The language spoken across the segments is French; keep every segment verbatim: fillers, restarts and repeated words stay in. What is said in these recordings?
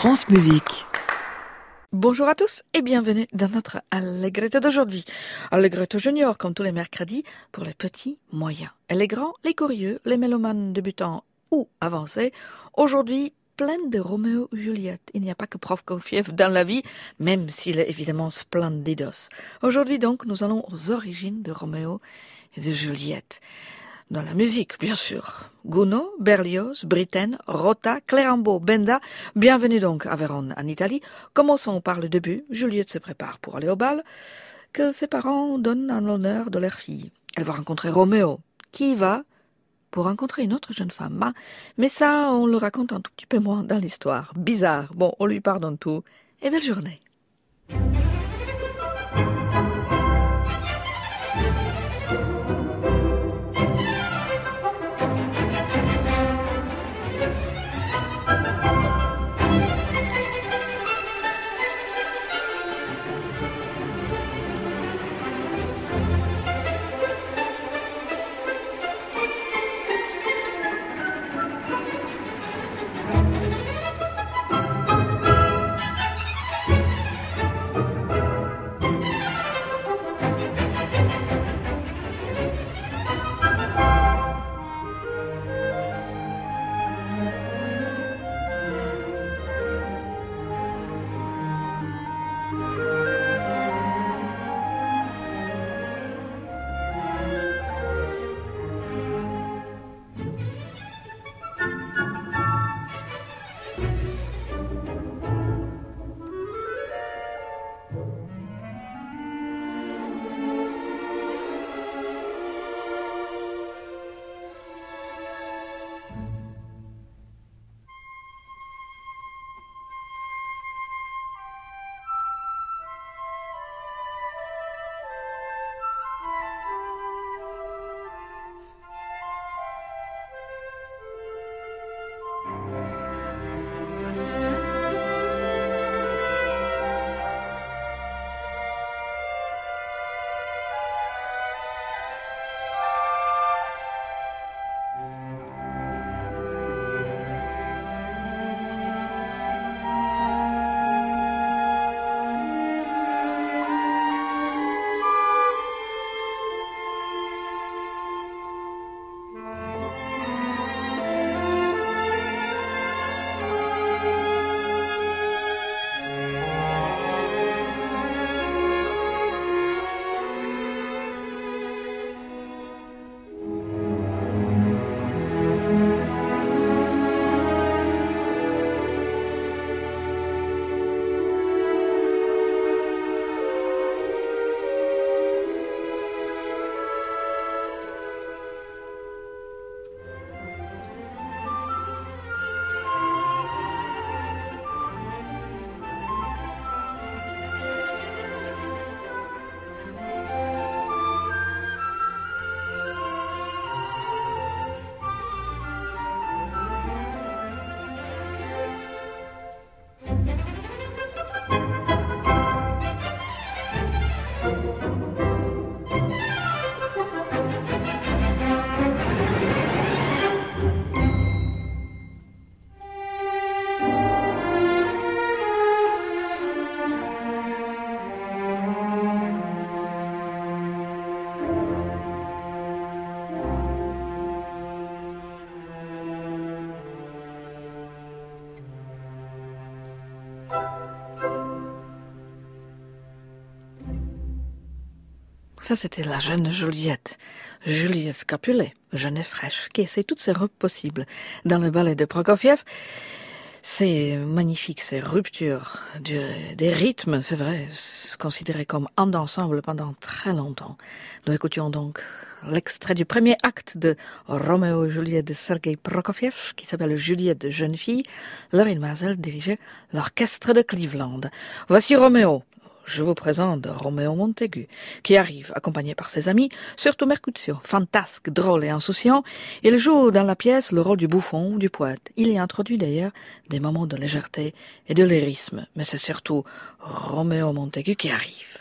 France Musique. Bonjour à tous et bienvenue dans notre Allegretto d'aujourd'hui. Allegretto junior comme tous les mercredis pour les petits, moyens. Et les grands, les curieux, les mélomanes débutants ou avancés. Aujourd'hui, plein de Roméo et Juliette. Il n'y a pas que Prokofiev dans la vie, même s'il est évidemment splendidos. Aujourd'hui donc, nous allons aux origines de Roméo et de Juliette. Dans la musique, bien sûr. Gounod, Berlioz, Britten, Rota, Clérambault, Benda. Bienvenue donc à Vérone, en Italie. Commençons par le début. Juliette se prépare pour aller au bal, que ses parents donnent en l'honneur de leur fille. Elle va rencontrer Roméo, qui y va pour rencontrer une autre jeune femme. Mais ça, on le raconte un tout petit peu moins dans l'histoire. Bizarre. Bon, on lui pardonne tout. Et belle journée. Ça, c'était la jeune Juliette. Juliette Capulet, jeune et fraîche, qui essaie toutes ses robes possibles dans le ballet de Prokofiev. C'est magnifique, ces ruptures du, des rythmes, c'est vrai, considérés comme un ensemble pendant très longtemps. Nous écoutions donc l'extrait du premier acte de Roméo et Juliette de Sergei Prokofiev, qui s'appelle Juliette de jeune fille. Laurie Mazel dirigeait l'orchestre de Cleveland. Voici Roméo. Je vous présente Roméo Montaigu, qui arrive accompagné par ses amis, surtout Mercutio, fantasque, drôle et insouciant. Il joue dans la pièce le rôle du bouffon, du poète. Il y introduit d'ailleurs des moments de légèreté et de lyrisme, mais c'est surtout Roméo Montaigu qui arrive.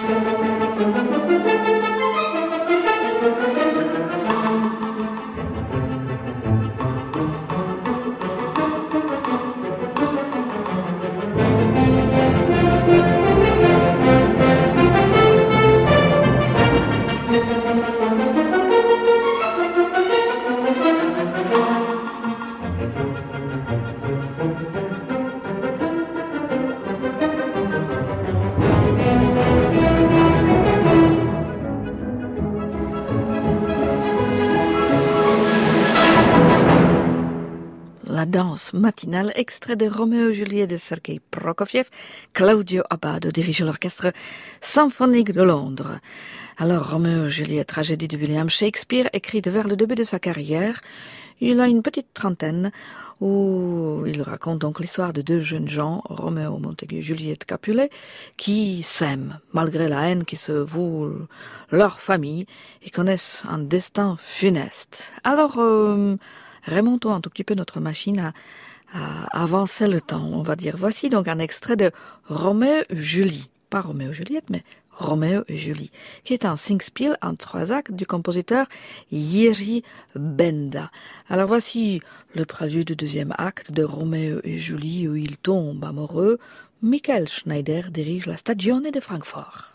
La danse matinale, extrait de Roméo et Juliette de Sergei Prokofiev. Claudio Abbado dirige l'orchestre symphonique de Londres. Alors, Roméo et Juliette, tragédie de William Shakespeare, écrite vers le début de sa carrière. Il a une petite trentaine où il raconte donc l'histoire de deux jeunes gens, Roméo Montagu et Juliette Capulet, qui s'aiment malgré la haine qui se voue leur famille et connaissent un destin funeste. Alors, euh, remontons un tout petit peu notre machine à, à avancer le temps, on va dire. Voici donc un extrait de Roméo et Julie. Pas Roméo et Juliette, mais Roméo et Julie, qui est un singspiel en trois actes du compositeur Jiří Benda. Alors voici le prélude du deuxième acte de Roméo et Julie où ils tombent amoureux. Michael Schneider dirige la Stagione de Francfort.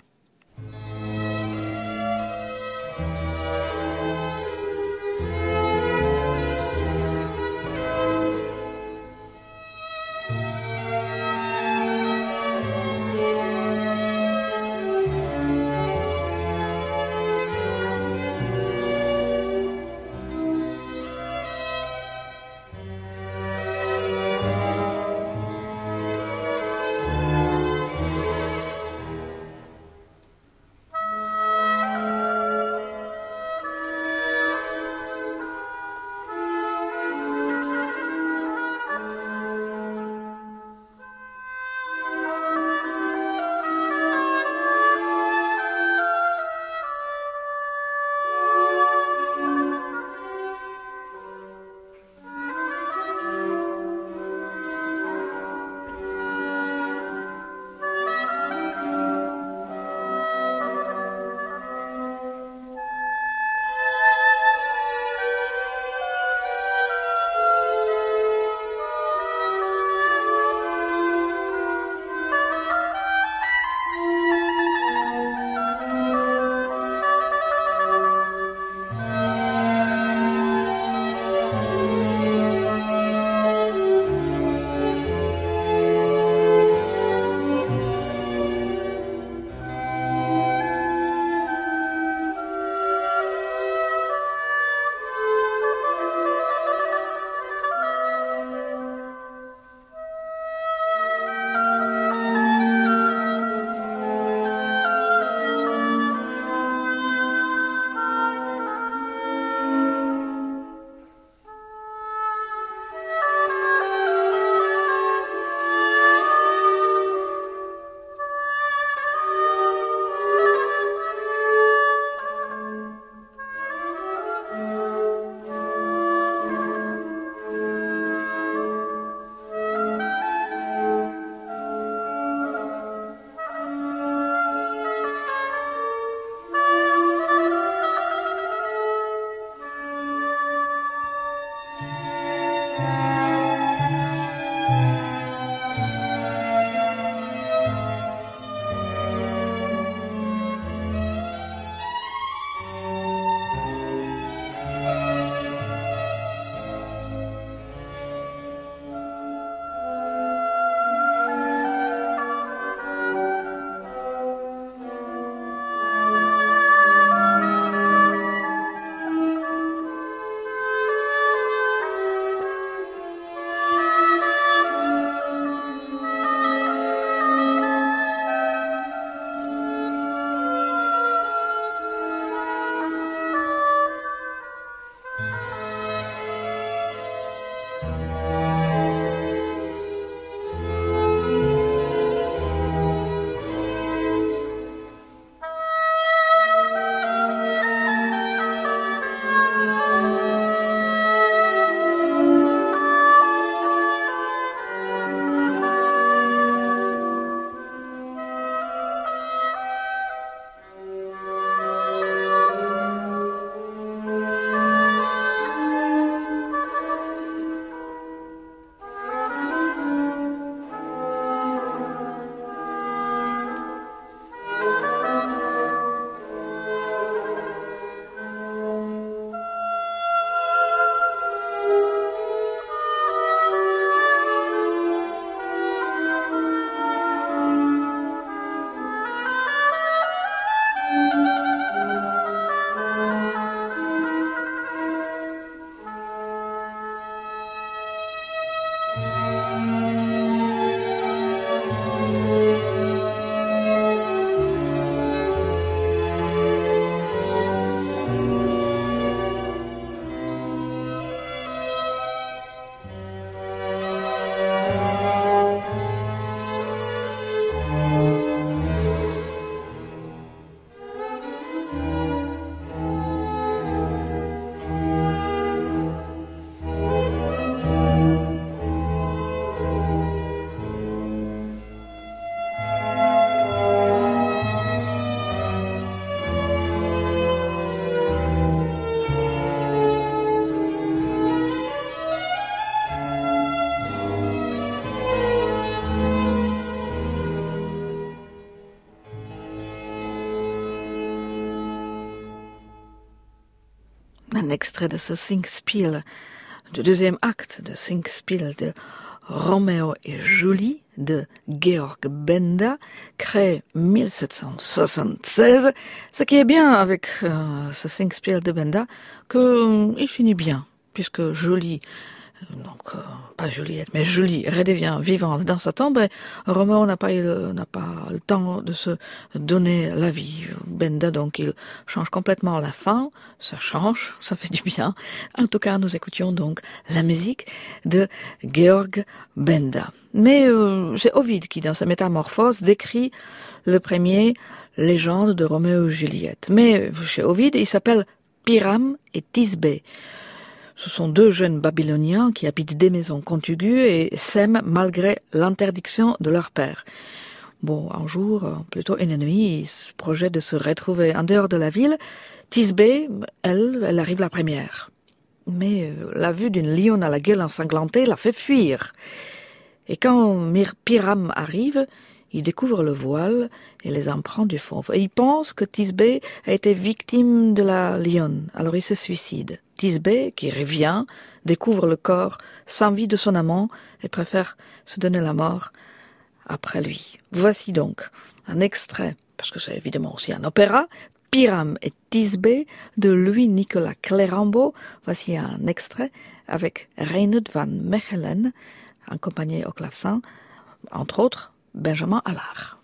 un extrait de ce Singspiel, du deuxième acte de Singspiel de Roméo et Julie de Georg Benda, créé mille sept cent soixante-seize. Ce qui est bien avec euh, ce Singspiel de Benda, que euh, il finit bien, puisque Julie, donc euh, pas Juliette, mais Julie redevient vivante dans sa tombe, et Roméo n'a pas eu, n'a pas le temps de se donner la vie. Benda, donc, il change complètement la fin, ça change, ça fait du bien. En tout cas, nous écoutions donc la musique de Georg Benda. Mais euh, c'est Ovide qui, dans sa métamorphose, décrit le premier légende de Roméo et Juliette. Mais chez Ovide, il s'appelle Pyrame et Thisbé. Ce sont deux jeunes Babyloniens qui habitent des maisons contiguës et s'aiment malgré l'interdiction de leur père. Bon, un jour, plutôt une nuit, ils se projettent de se retrouver en dehors de la ville. Thisbé, elle, elle arrive la première. Mais la vue d'une lionne à la gueule ensanglantée la fait fuir. Et quand Pyrame arrive, il découvre le voile et les empreintes du fauve. Et il pense que Thisbé a été victime de la lionne, alors il se suicide. Thisbé, qui revient, découvre le corps sans vie de son amant et préfère se donner la mort après lui. Voici donc un extrait, parce que c'est évidemment aussi un opéra, Pyrame et Thisbé de Louis-Nicolas Clérambault. Voici un extrait avec Reinoud van Mechelen, accompagné au clavecin, entre autres, Benjamin Allard.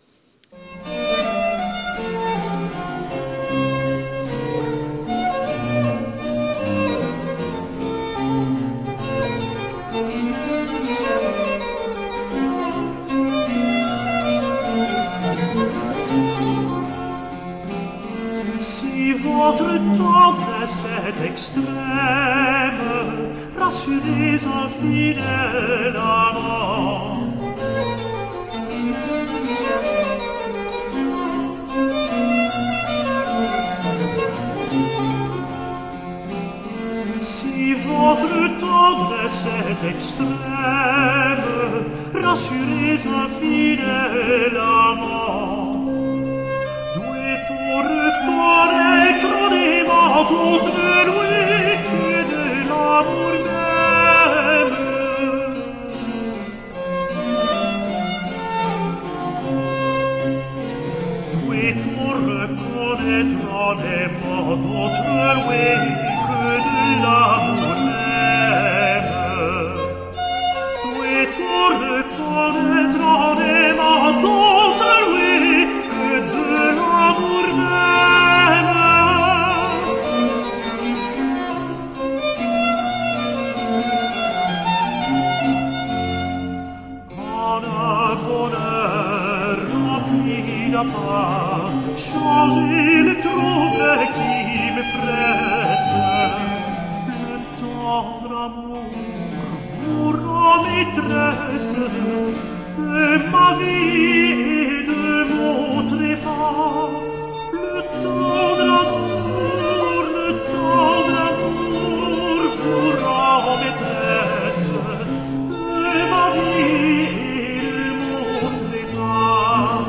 Si votre tendresse est extrême, rassurez un fidèle amant. Si votre tendresse est extrême, rassurez un fidèle amant. Doué-on reconnaître des mains contre lui que de l'amour même. Doué-on reconnaître des mains contre lui que de l'amour même. Doué-on reconnaître des mains contre lui que de l'amour même. En un bonheur rempli d'appart, changer le trouble qui me presse. Le tendre amour pour maîtresse de ma vie et de mon trépas. Le tendre amour, le tendre amour pour maîtresse de ma vie et de mon trépas.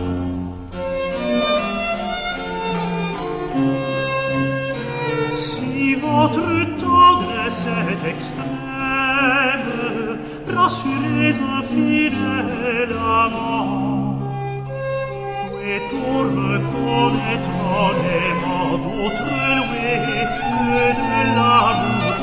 Si votre tendresse est extrême, rassurez un fidèle amant. Doué-on reconnaître des mains d'autrui que de l'amour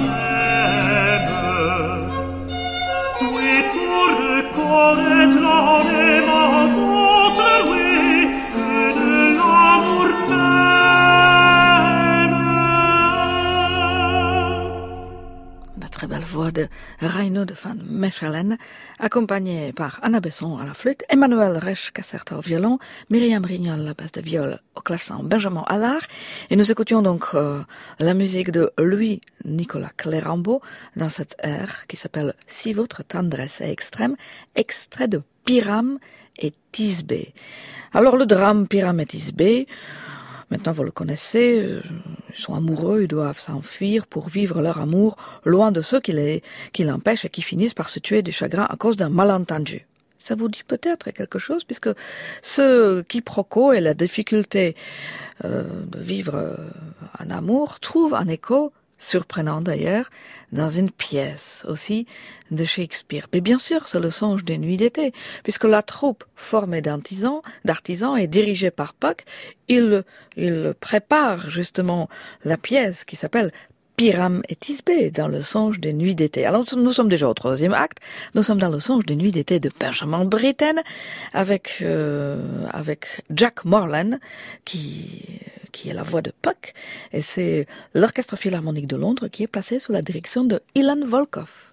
même. Doué-on reconnaître des mains d'autrui que de l'amour même. La très belle voix de Reinoud van Mechelen, accompagnée par Anna Besson à la flûte, Emmanuel Resch-Cassert au violon, Myriam Rignol à la basse de viol, au clavecin Benjamin Allard, et nous écoutions donc euh, la musique de Louis-Nicolas Clérambault dans cette air qui s'appelle « Si votre tendresse est extrême », extrait de Pyrame et Thisbé. Alors le drame Pyrame et Thisbé, maintenant vous le connaissez, ils sont amoureux, ils doivent s'enfuir pour vivre leur amour loin de ceux qui, les, qui l'empêchent et qui finissent par se tuer du chagrin à cause d'un malentendu. Ça vous dit peut-être quelque chose, puisque ce quiproquo et la difficulté euh, de vivre un amour trouvent un écho surprenant d'ailleurs, dans une pièce aussi de Shakespeare. Mais bien sûr, c'est le songe des nuits d'été, puisque la troupe formée d'artisans, d'artisans est dirigée par Puck. Il, il prépare justement la pièce qui s'appelle Pyrame et Thisbé dans le songe des nuits d'été. Alors nous sommes déjà au troisième acte, nous sommes dans le songe des nuits d'été de Benjamin Britten avec euh, avec Jack Morland qui qui est la voix de Puck, et c'est l'Orchestre Philharmonique de Londres qui est placé sous la direction de Ilan Volkov.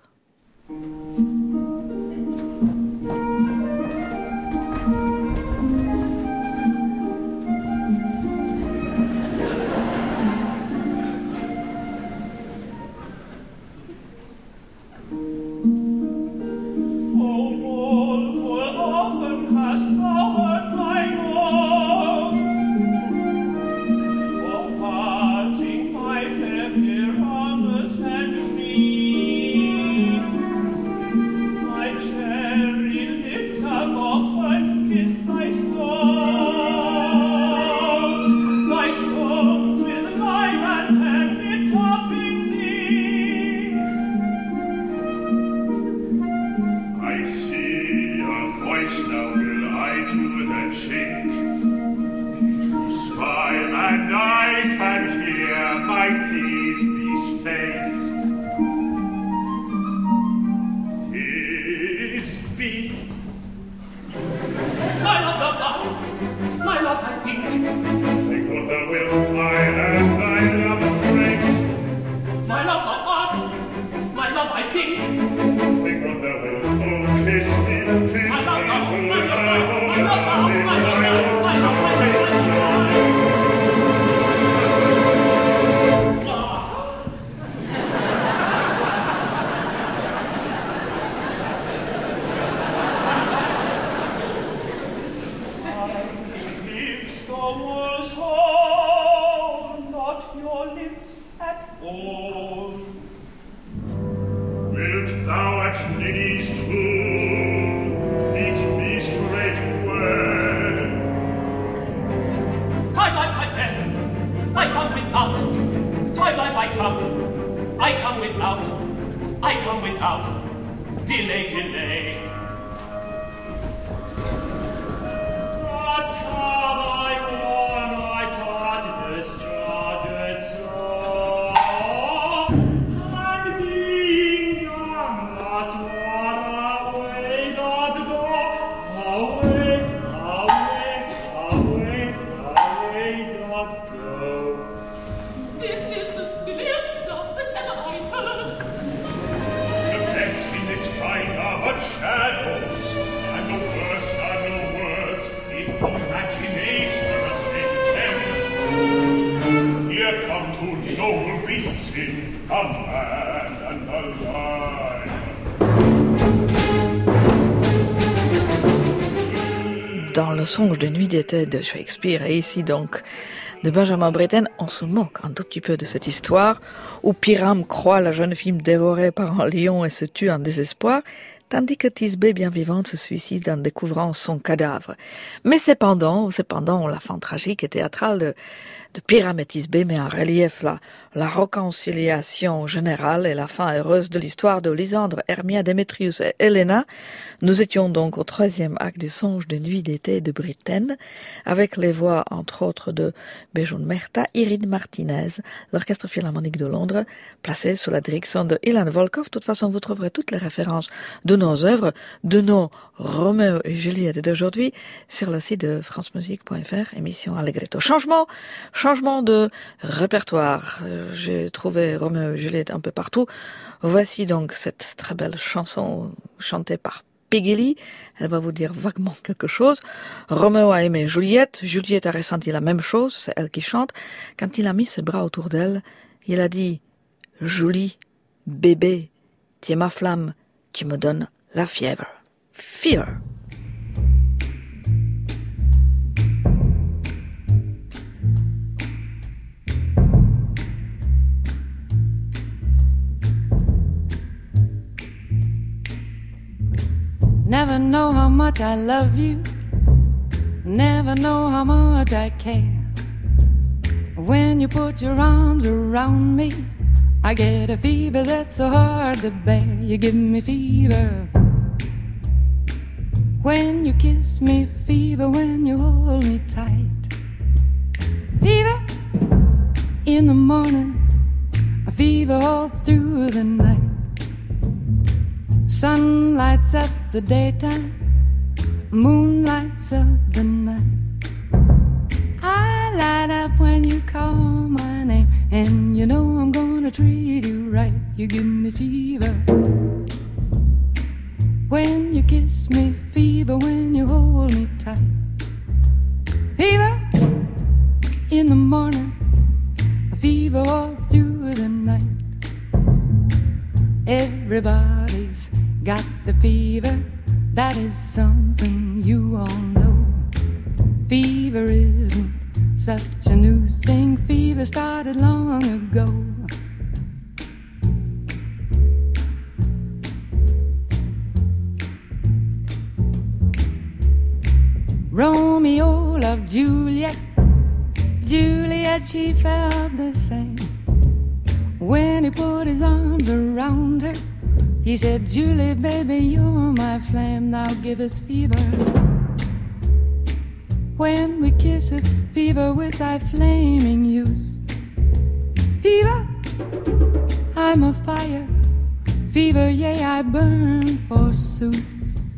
Dans le songe de nuit d'été de Shakespeare, et ici donc de Benjamin Britten, on se moque un tout petit peu de cette histoire où Pyrame croit la jeune fille dévorée par un lion et se tue en désespoir, tandis que Thisbé, bien vivante, se suicide en découvrant son cadavre. Mais cependant, cependant, la fin tragique et théâtrale de, de Pyrame et Thisbé met en relief la, la réconciliation générale et la fin heureuse de l'histoire de Lysandre, Hermia, Démétrius et Helena. Nous étions donc au troisième acte du songe de nuit d'été de Britten, avec les voix, entre autres, de Bejun Mehta, Irid Martinez, l'Orchestre Philharmonique de Londres, placé sous la direction de Ilan Volkov. De toute façon, vous trouverez toutes les références de nos œuvres, de nos Roméo et Juliette d'aujourd'hui, sur le site de france musique point f r, émission Allegretto. Changement, changement de répertoire. J'ai trouvé Roméo et Juliette un peu partout. Voici donc cette très belle chanson chantée par Peggy Lee. Elle va vous dire vaguement quelque chose. Roméo a aimé Juliette. Juliette a ressenti la même chose. C'est elle qui chante. Quand il a mis ses bras autour d'elle, il a dit « Julie, bébé, tu es ma flamme, tu me donnes la fièvre. » Fear. Never know how much I love you. Never know how much I care. When you put your arms around me, I get a fever that's so hard to bear. You give me fever when you kiss me, fever when you hold me tight. Fever in the morning, a fever all through the night. Sun lights up the daytime, moon lights up the night. I light up when you call my name, and you know I'm gonna treat you right. You give me fever when you kiss me, fever when you hold me tight. Fever in the morning, a fever all through the night. Everybody's got the fever, that is something you all know. Fever isn't such a new thing, fever started long ago. Romeo loved Juliet, Juliet, she felt the same. When he put his arms around her, he said, Julie, baby, you're my flame, now give us fever. When we kiss it, fever with thy flaming youth. Fever, I'm a fire, fever, yea, I burn forsooth.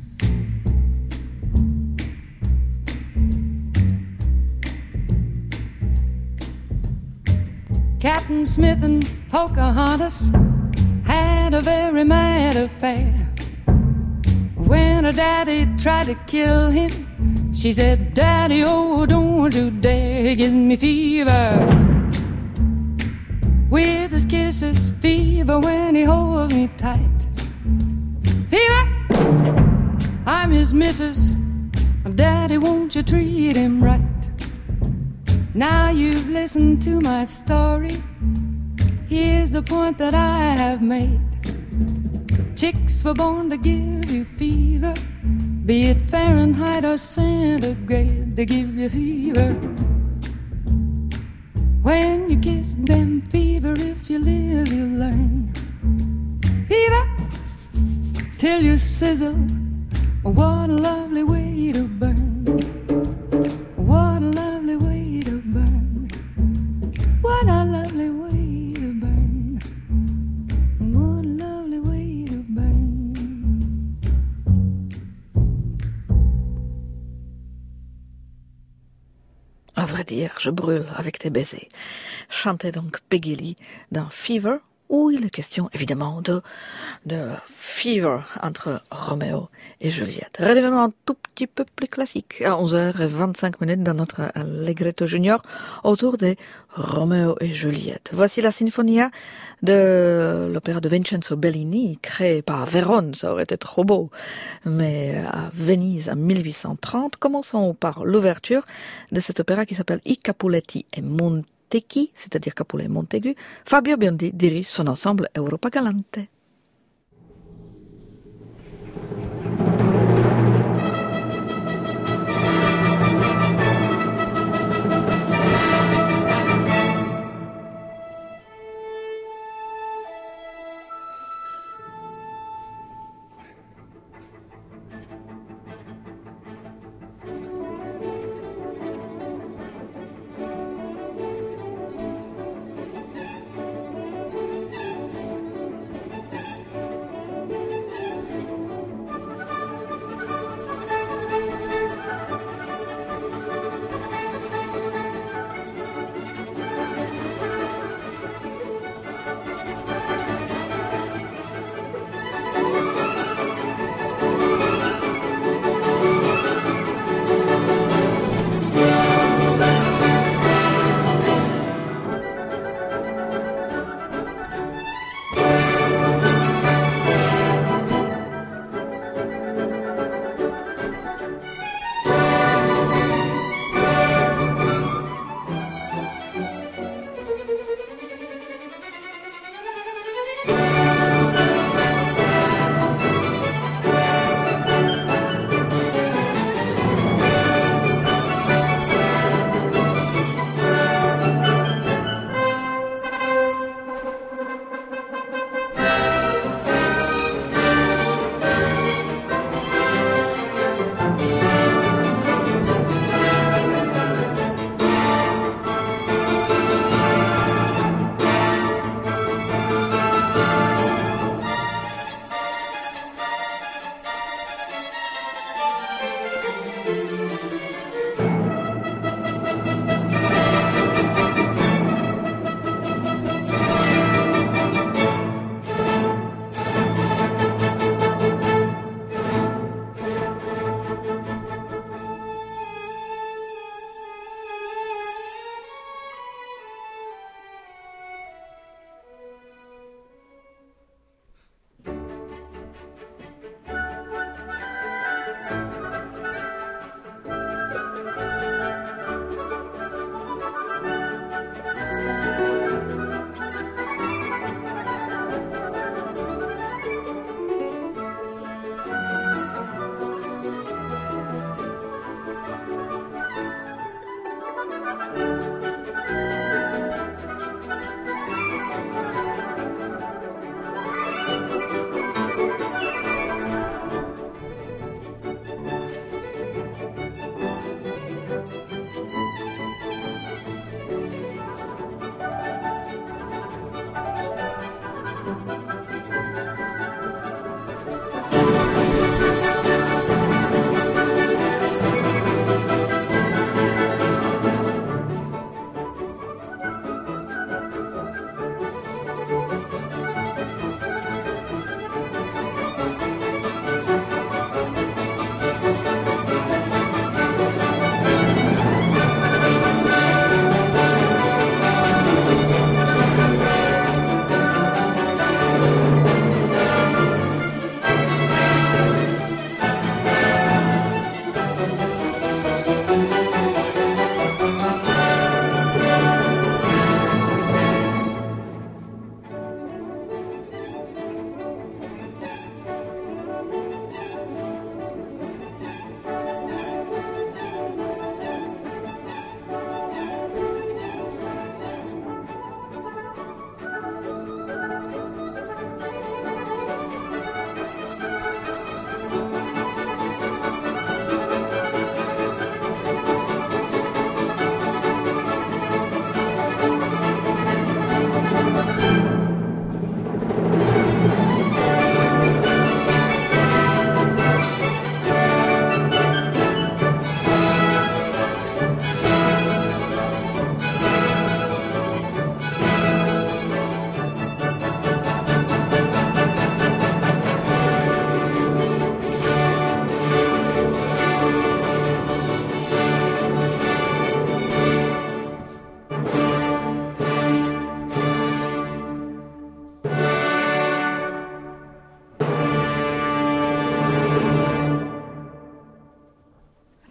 Captain Smith and Pocahontas had a very mad affair. When her daddy tried to kill him, she said, Daddy, oh, don't you dare. He gives me fever with his kisses, fever when he holds me tight. Fever, I'm his missus, Daddy, won't you treat him right? Now you've listened to my story, here's the point that I have made. Chicks were born to give you fever, be it Fahrenheit or centigrade, they give you fever. When you kiss them, fever, if you live, you learn. Fever, till you sizzle, what a lovely way to burn. What a lovely way to burn. What a lovely way to burn. What a lovely way to burn. À vrai dire, je brûle avec tes baisers. Chantait donc Peggy Lee dans Fever, où il est question évidemment de, de Fever entre Roméo et Juliette. Redevenons un tout petit peu plus classique à onze heures vingt-cinq dans notre Allegretto Junior autour des Roméo et Juliette. Voici la Sinfonia de l'opéra de Vincenzo Bellini, créé par Vérone, ça aurait été trop beau, mais à Venise en mille huit cent trente. Commençons par l'ouverture de cet opéra qui s'appelle I Capuletti e Montecchi, c'est-à-dire Capulet et Montaigu. Fabio Biondi dirige son ensemble Europa Galante.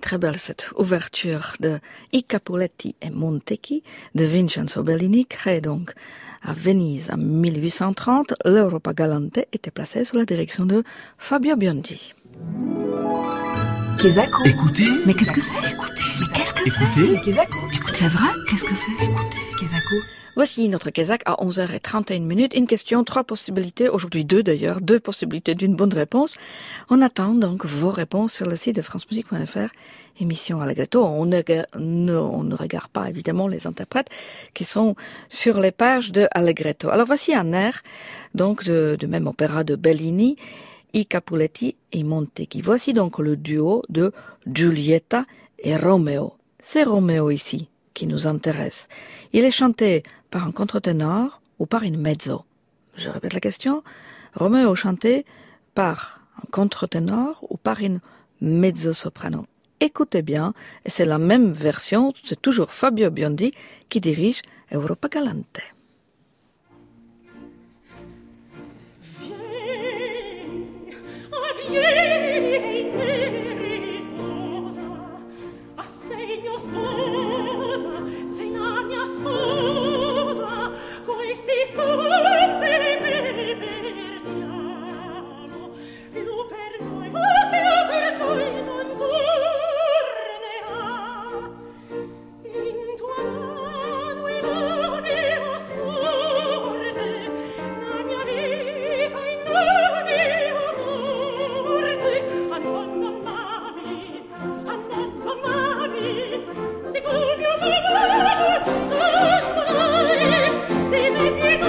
très belle cette ouverture de I Capuletti e Montecchi de Vincenzo Bellini, créé donc à Venise en mille huit cent trente. L'Europa Galante était placée sous la direction de Fabio Biondi. Kesako. Écoutez. Mais qu'est-ce que c'est? Écoutez. Mais qu'est-ce que Écoutez. c'est? Kesako. Écoutez. C'est vrai? Qu'est-ce que c'est? Écoutez. Kesako. Voici notre Kézak à onze heures trente et une minutes. Une question, trois possibilités, aujourd'hui deux d'ailleurs, deux possibilités d'une bonne réponse. On attend donc vos réponses sur le site de france musique point f r, émission Allegretto. On ne, ne, on ne regarde pas évidemment les interprètes qui sont sur les pages de Allegretto. Alors voici un air donc de, de même opéra de Bellini, I Capuletti et Montecchi. Voici donc le duo de Giulietta et Romeo. C'est Romeo ici qui nous intéresse. Il est chanté par un contre-ténor ou par une mezzo. Je répète la question. Romeo chanté par un contre-ténor ou par une mezzo-soprano. Écoutez bien, et c'est la même version, c'est toujours Fabio Biondi qui dirige Europa Galante. Vieni, oh vieni, riposa, assegno sposa, sei la mia sposa, questi istanti che perdiamo, più per noi, oh, più per noi non tornerà. In tua mano in animo sorte la mia vita in animo morte. A nonna mami, a nonna mami, siccome io t'amo, non di me pietà,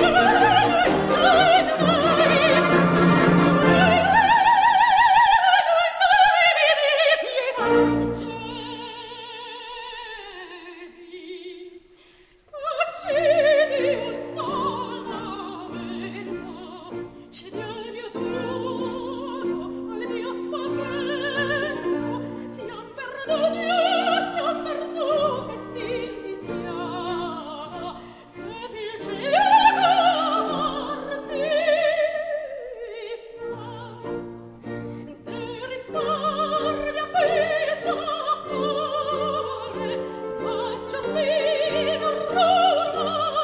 Questa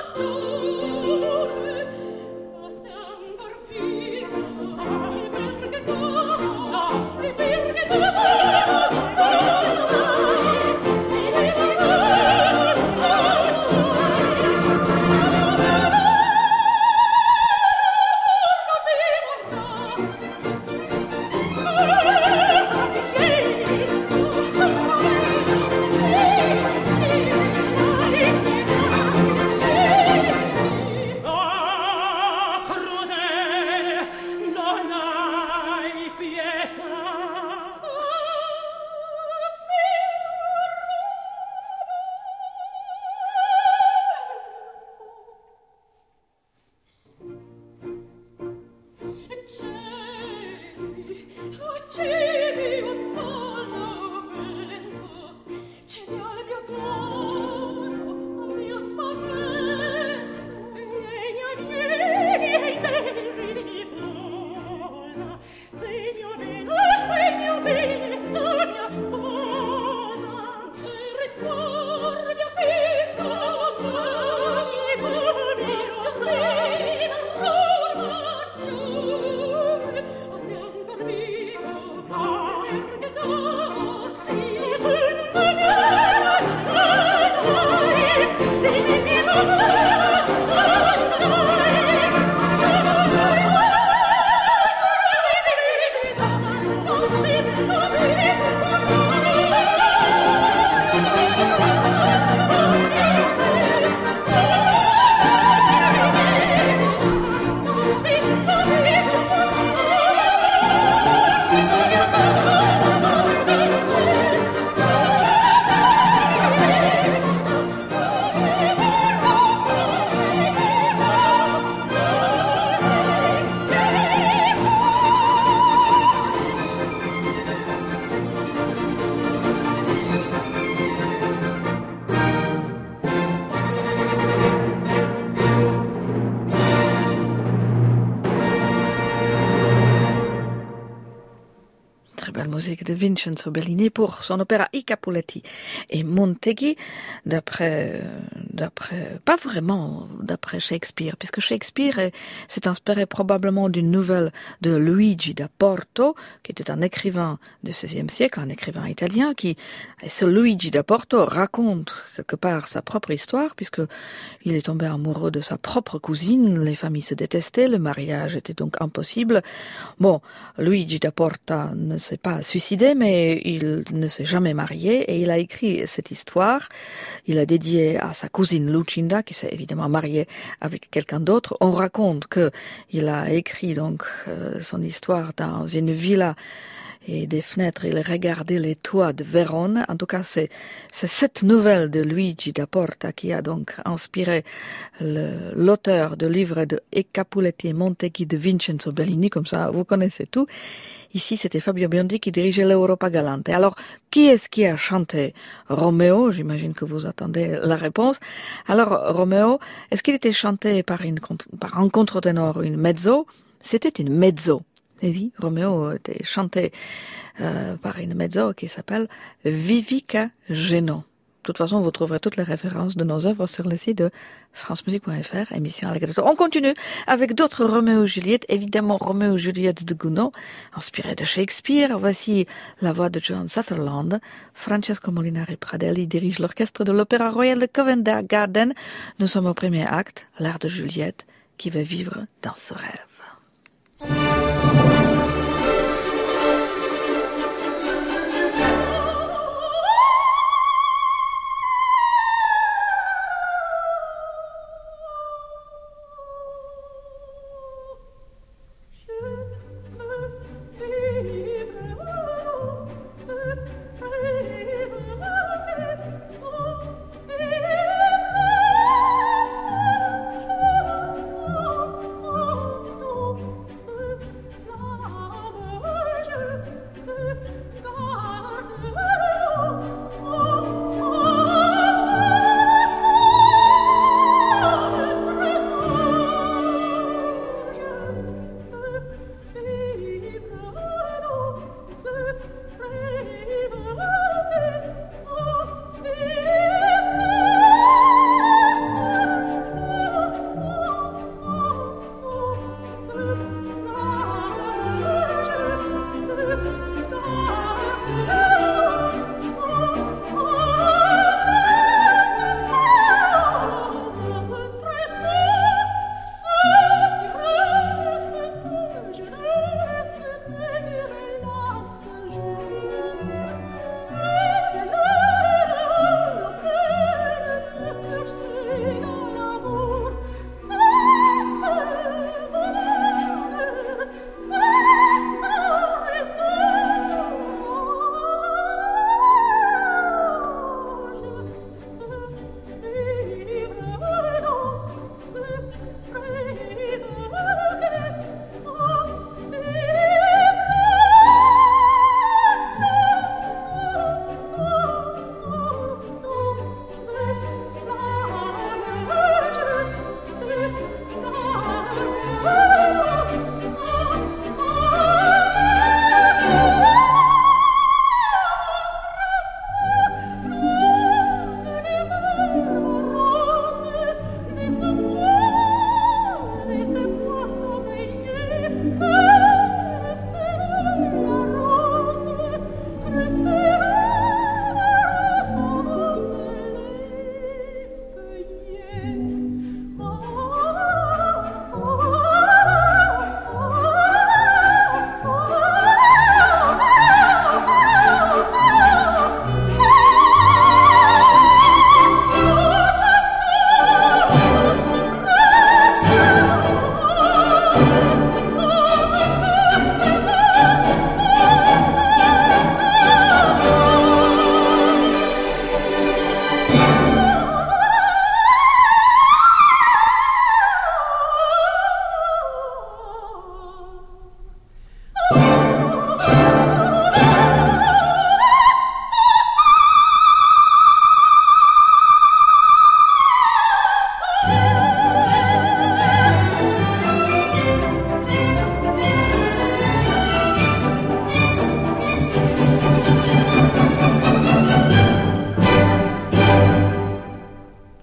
musique de Vincenzo Bellini pour son opéra I Capuletti et Monteghi, d'après, d'après, pas vraiment d'après Shakespeare, puisque Shakespeare est, s'est inspiré probablement d'une nouvelle de Luigi da Porto, qui était un écrivain du seizième siècle, un écrivain italien, qui, et ce Luigi da Porto raconte quelque part sa propre histoire, puisque il est tombé amoureux de sa propre cousine, les familles se détestaient, le mariage était donc impossible. Bon, Luigi da Porta ne s'est pas suicidé, mais il ne s'est jamais marié et il a écrit cette histoire. Il a dédié à sa cousine Lucinda, qui s'est évidemment mariée avec quelqu'un d'autre. On raconte que il a écrit donc euh, son histoire dans une villa et des fenêtres, il regardait les toits de Vérone. En tout cas, c'est, c'est cette nouvelle de Luigi da Porta qui a donc inspiré le, l'auteur de livre de E Capuletti e Monteghi de Vincenzo Bellini, comme ça vous connaissez tout. Ici, c'était Fabio Biondi qui dirigeait l'Europa Galante. Alors, qui est-ce qui a chanté Roméo? J'imagine que vous attendez la réponse. Alors, Roméo, est-ce qu'il était chanté par, une, par un contre-ténor, une mezzo? C'était une mezzo. Et oui, Roméo était chanté euh, par une mezzo qui s'appelle Vivica Geno. De toute façon, vous trouverez toutes les références de nos œuvres sur le site de france musique point f r, émission Allegretto. On continue avec d'autres Roméo et Juliette, évidemment Roméo et Juliette de Gounod, inspiré de Shakespeare. Voici la voix de John Sutherland. Francesco Molinari Pradelli dirige l'orchestre de l'Opéra Royal de Covent Garden. Nous sommes au premier acte, l'art de Juliette qui va vivre dans ce rêve. Oh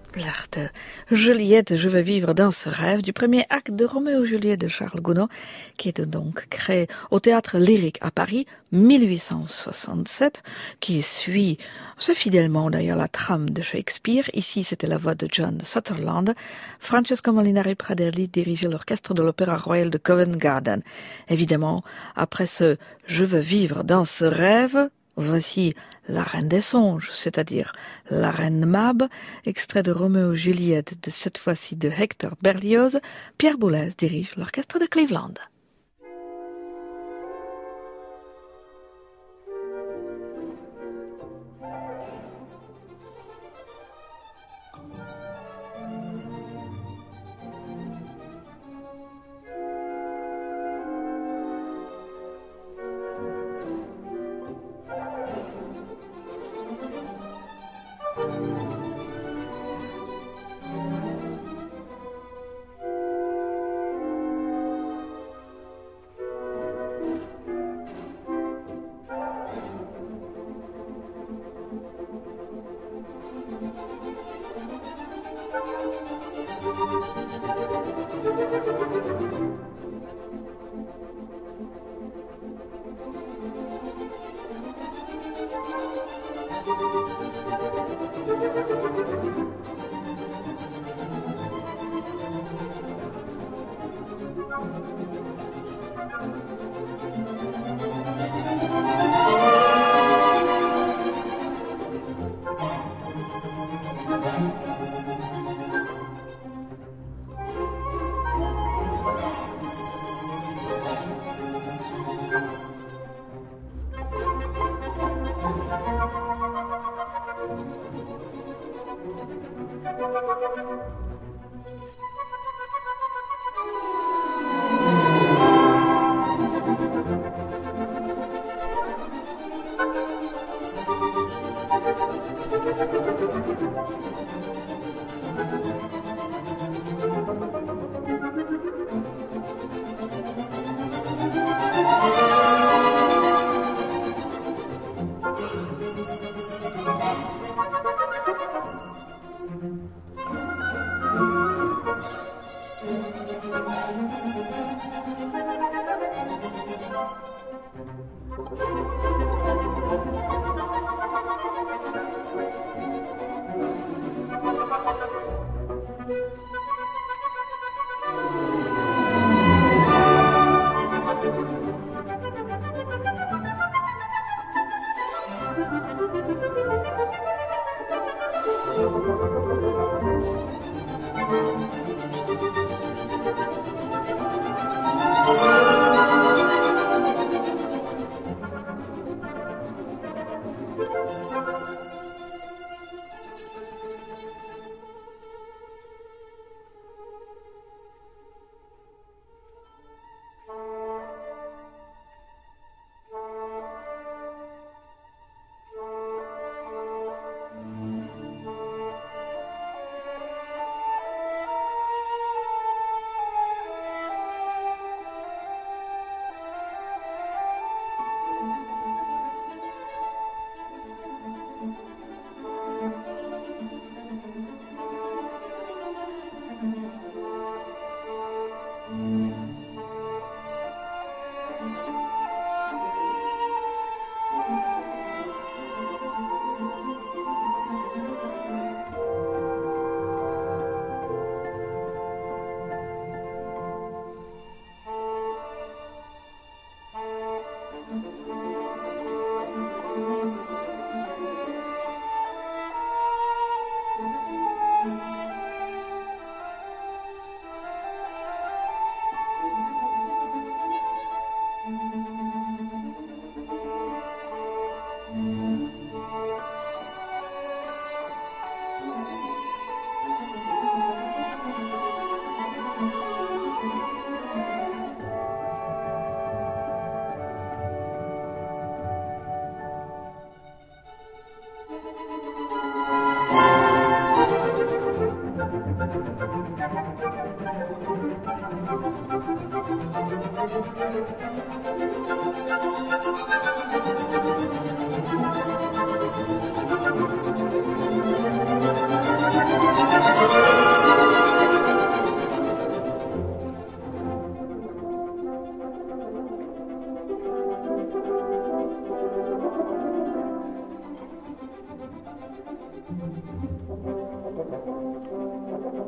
L'air de Juliette, je veux vivre dans ce rêve du premier acte de Roméo et Juliette de Charles Gounod, qui est donc créé au Théâtre Lyrique à Paris, mille huit cent soixante-sept, qui suit assez fidèlement d'ailleurs la trame de Shakespeare. Ici, c'était la voix de John Sutherland. Francesco Molinari Pradelli dirigeait l'orchestre de l'Opéra Royal de Covent Garden. Évidemment, après ce « Je veux vivre dans ce rêve », voici La Reine des Songes, c'est-à-dire La Reine Mab, extrait de Roméo et Juliette, de cette fois-ci de Hector Berlioz. Pierre Boulez dirige l'orchestre de Cleveland.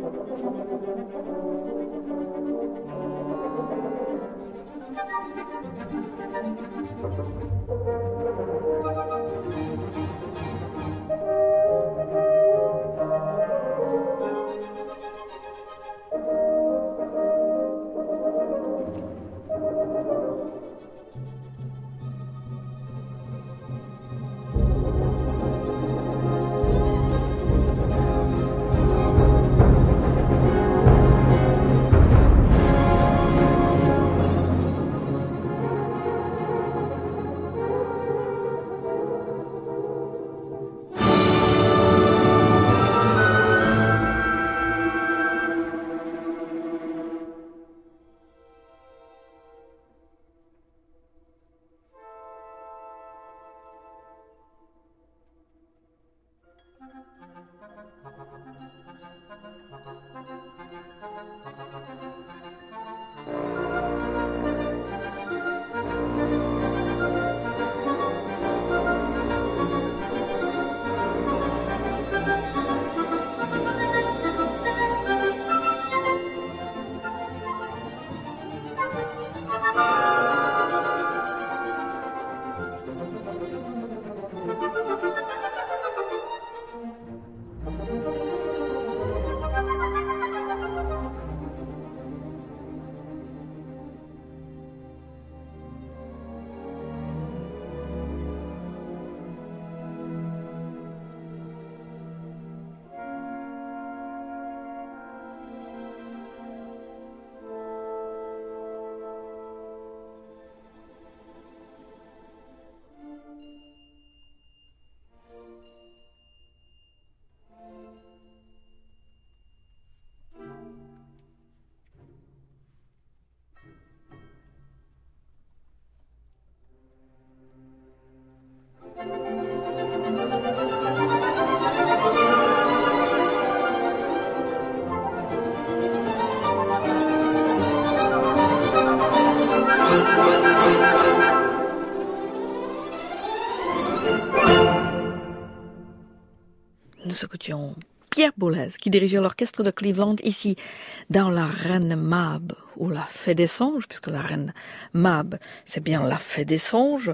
Nous écoutions Pierre Boulez qui dirigeait l'orchestre de Cleveland ici dans la Reine Mab ou la Fée des Songes, puisque la Reine Mab c'est bien la Fée des Songes.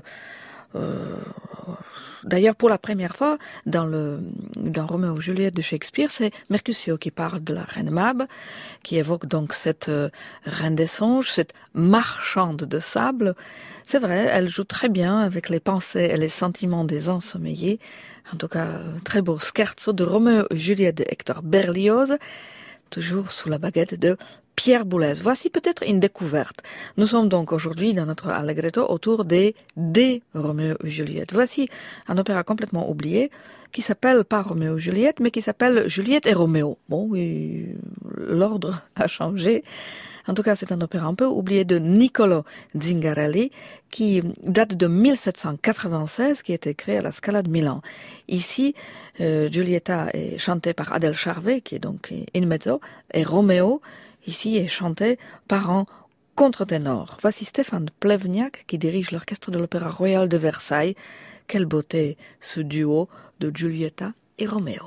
Euh, d'ailleurs pour la première fois dans le dans Roméo et Juliette de Shakespeare, c'est Mercutio qui parle de la Reine Mab, qui évoque donc cette euh, Reine des Songes, cette marchande de sable. C'est vrai, elle joue très bien avec les pensées et les sentiments des ensommeillés. En tout cas, très beau scherzo de Roméo et Juliette de Hector Berlioz, toujours sous la baguette de Pierre Boulez. Voici peut-être une découverte. Nous sommes donc aujourd'hui dans notre Allegretto autour des des Roméo et Juliette. Voici un opéra complètement oublié qui s'appelle pas Roméo et Juliette, mais qui s'appelle Juliette et Roméo. Bon, oui, l'ordre a changé. En tout cas, c'est un opéra un peu oublié de Niccolò Zingarelli qui date de mille sept cent quatre-vingt-seize, qui a été créé à la Scala de Milan. Ici, euh, Giulietta est chantée par Adèle Charvet, qui est donc in mezzo, et Roméo, ici, est chanté par un contre-ténor. Voici Stéphane Plevniak qui dirige l'orchestre de l'Opéra Royal de Versailles. Quelle beauté, ce duo de Giulietta et Roméo.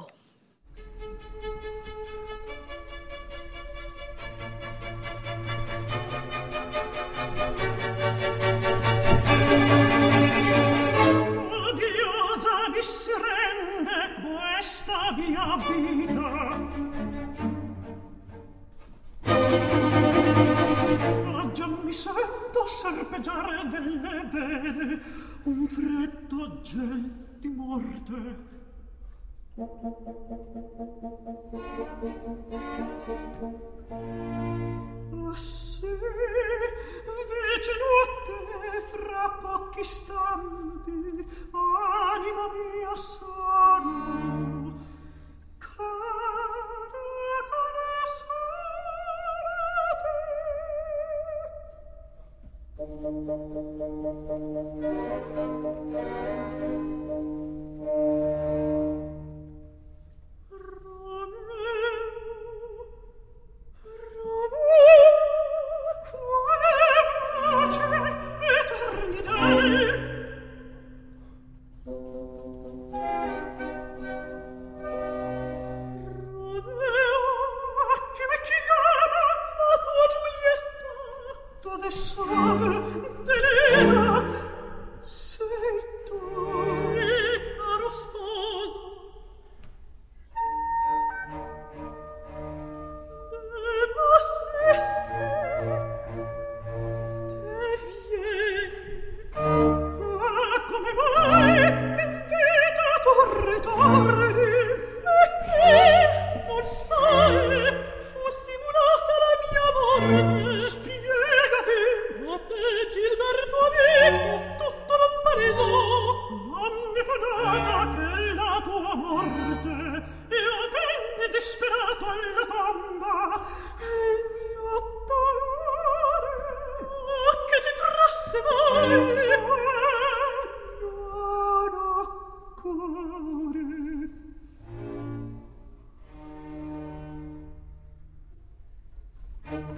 Questa mia vita già mi sento serpeggiare nelle vene un freddo gel di morte. Ah sì, vicino a te fra pochi istanti, anima mia sono, cara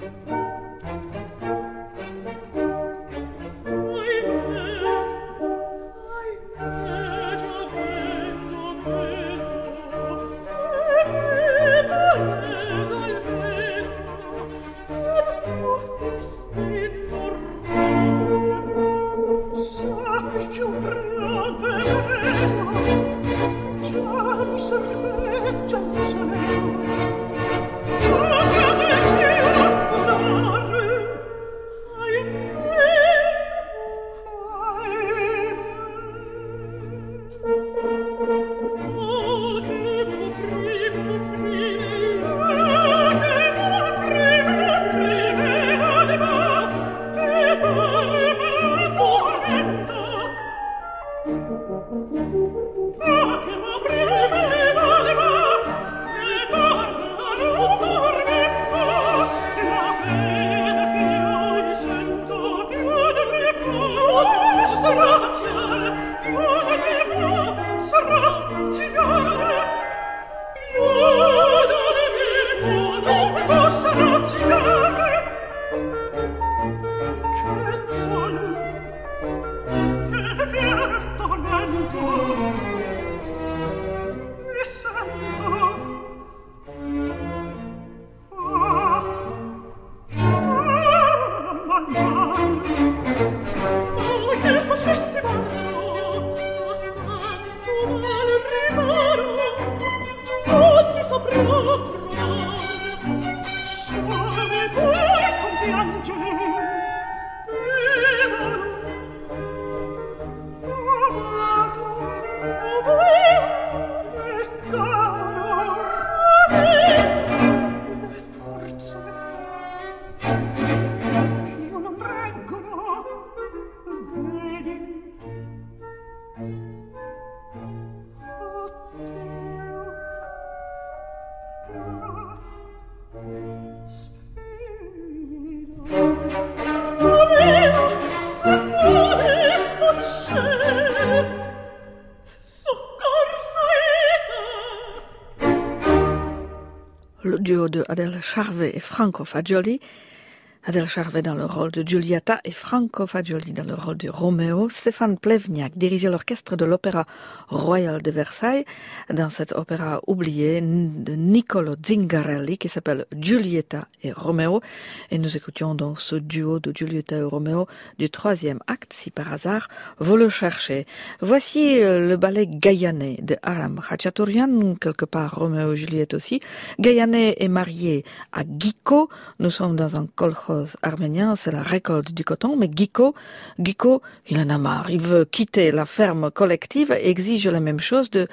Le duo de Adèle Charvet et Franco Fagioli. Adèle Charvet dans le rôle de Giulietta et Franco Fagioli dans le rôle de Roméo. Stéphane Plevniak dirigeait l'orchestre de l'Opéra Royal de Versailles dans cet opéra oublié de Niccolo Zingarelli qui s'appelle Giulietta et Roméo. Et nous écoutions donc ce duo de Giulietta et Roméo du troisième acte, si par hasard vous le cherchez. Voici le ballet Gaïané de Aram Khachaturian, quelque part Roméo et Juliette aussi. Gaïané est marié à Guico. Nous sommes dans un kolkhoz arménien, c'est la récolte du coton, mais Guico, Guico, il en a marre, il veut quitter la ferme collective et exige la même chose de,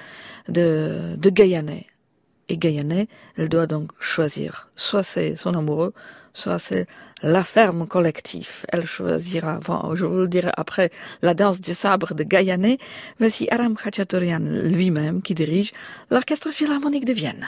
de, de Gaïané. Et Gaïané, elle doit donc choisir, soit c'est son amoureux, soit c'est la ferme collective. Elle choisira, enfin, je vous le dirai après, la danse du sabre de Gaïané. Voici Aram Khachaturian lui-même qui dirige l'Orchestre Philharmonique de Vienne.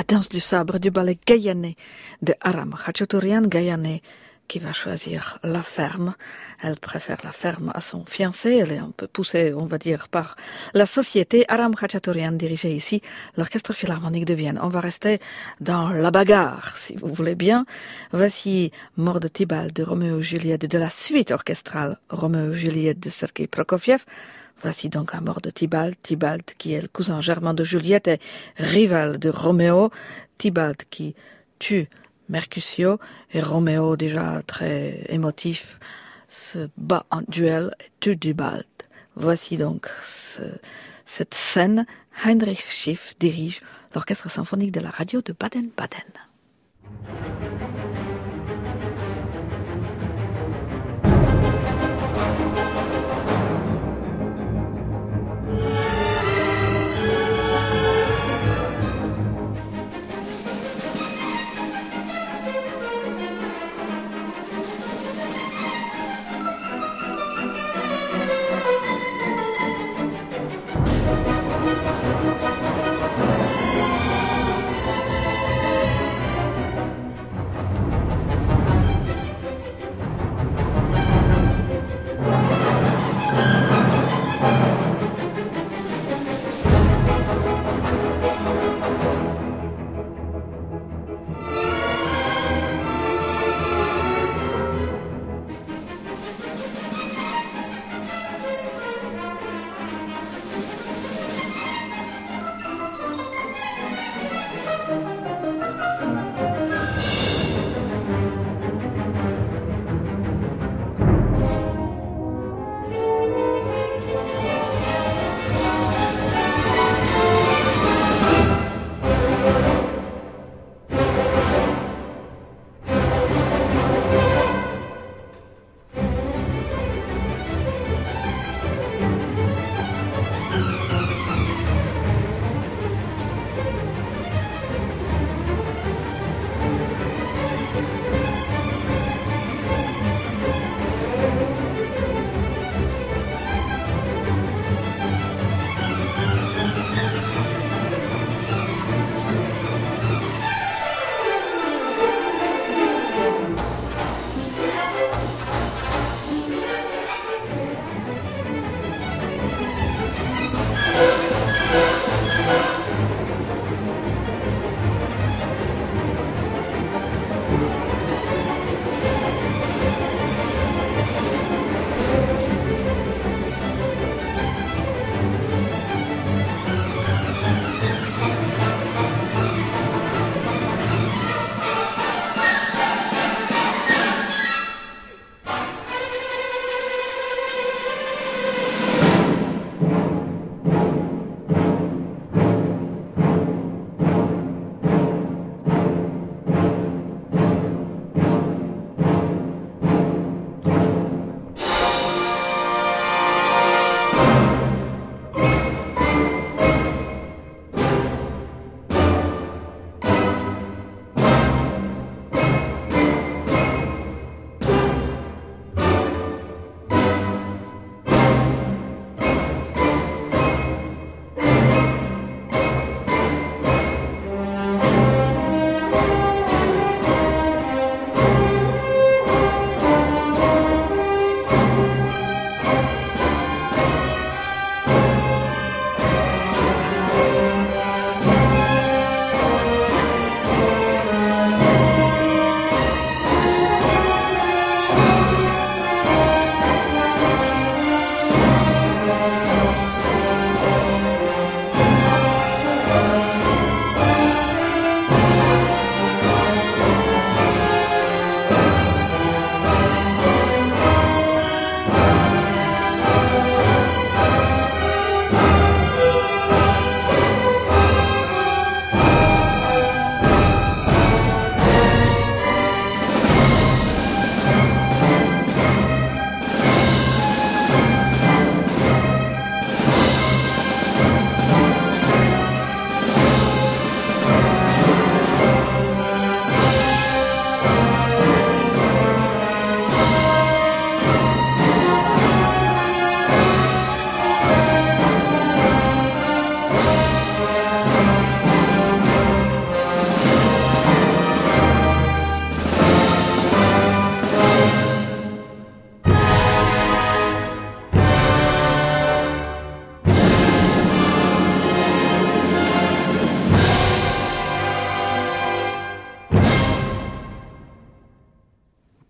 danse du sabre du ballet gaïané de Aram Khachaturian, gaïané qui va choisir la ferme. Elle préfère la ferme à son fiancé. Elle est un peu poussée, on va dire, par la société. Aram Khachaturian dirigeait ici l'Orchestre Philharmonique de Vienne. On va rester dans la bagarre, si vous voulez bien. Voici Mort de Tybalt de Roméo et Juliette, de la suite orchestrale Roméo et Juliette de Sergei Prokofiev. Voici donc la mort de Tybalt. Tybalt qui est le cousin germain de Juliette et rival de Roméo. Tybalt qui tue Mercutio et Roméo, déjà très émotif, se bat en duel et tue Tybalt. Voici donc ce, cette scène. Heinrich Schiff dirige l'orchestre symphonique de la radio de Baden-Baden.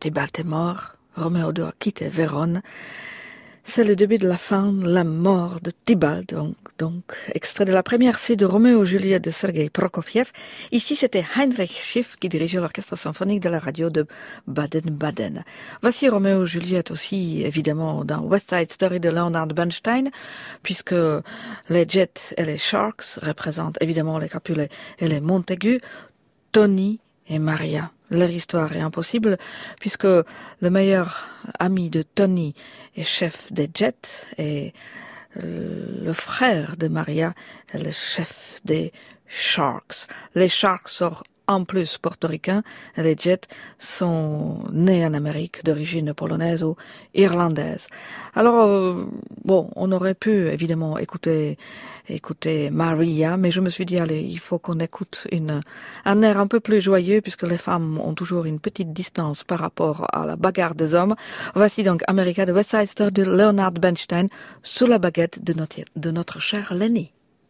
Tybalt est mort, Roméo doit quitter Vérone. C'est le début de la fin, la mort de Tybalt, donc, donc extrait de la première suite de Roméo et Juliette de Sergei Prokofiev. Ici, c'était Heinrich Schiff qui dirigeait l'orchestre symphonique de la radio de Baden-Baden. Voici Roméo et Juliette aussi, évidemment, dans West Side Story de Leonard Bernstein, puisque les Jets et les Sharks représentent évidemment les Capulet et les Montaigu, Tony et Maria. Leur histoire est impossible puisque le meilleur ami de Tony est chef des Jets et le frère de Maria est le chef des Sharks. Les Sharks sont en plus portoricains et les Jets sont nés en Amérique d'origine polonaise ou irlandaise. Alors, euh, bon, on aurait pu évidemment écouter écouter Maria, mais je me suis dit, allez, il faut qu'on écoute une, un air un peu plus joyeux, puisque les femmes ont toujours une petite distance par rapport à la bagarre des hommes. Voici donc America de West Side Story de Leonard Bernstein, sous la baguette de notre, de notre cher Lenny.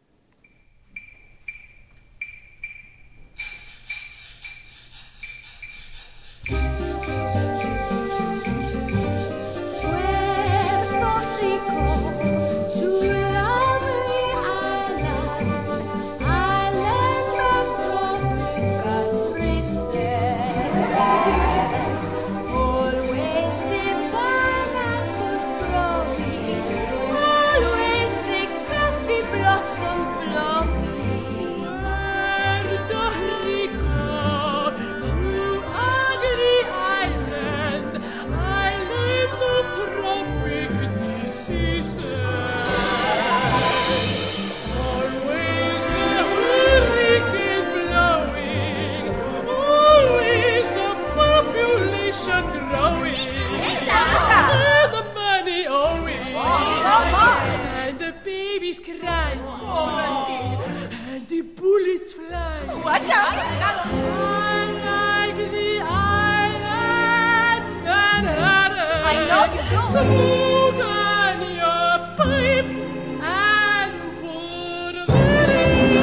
Watch out! I like the island Manhattan. I know you do. Smoke on your pipe and put that in.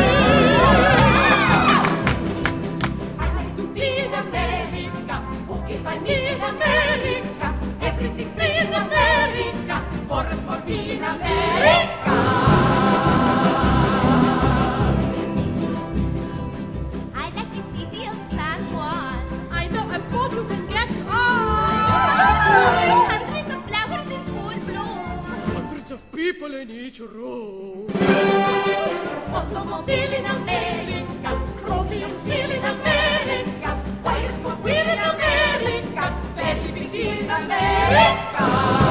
I like to be in America, walking by in America, everything free in America, forest for me in America. Hundreds of flowers in full bloom. Hundreds of people in each room. Automobile in America, chromium steel in America, wires for wheel in America, very big deal in America.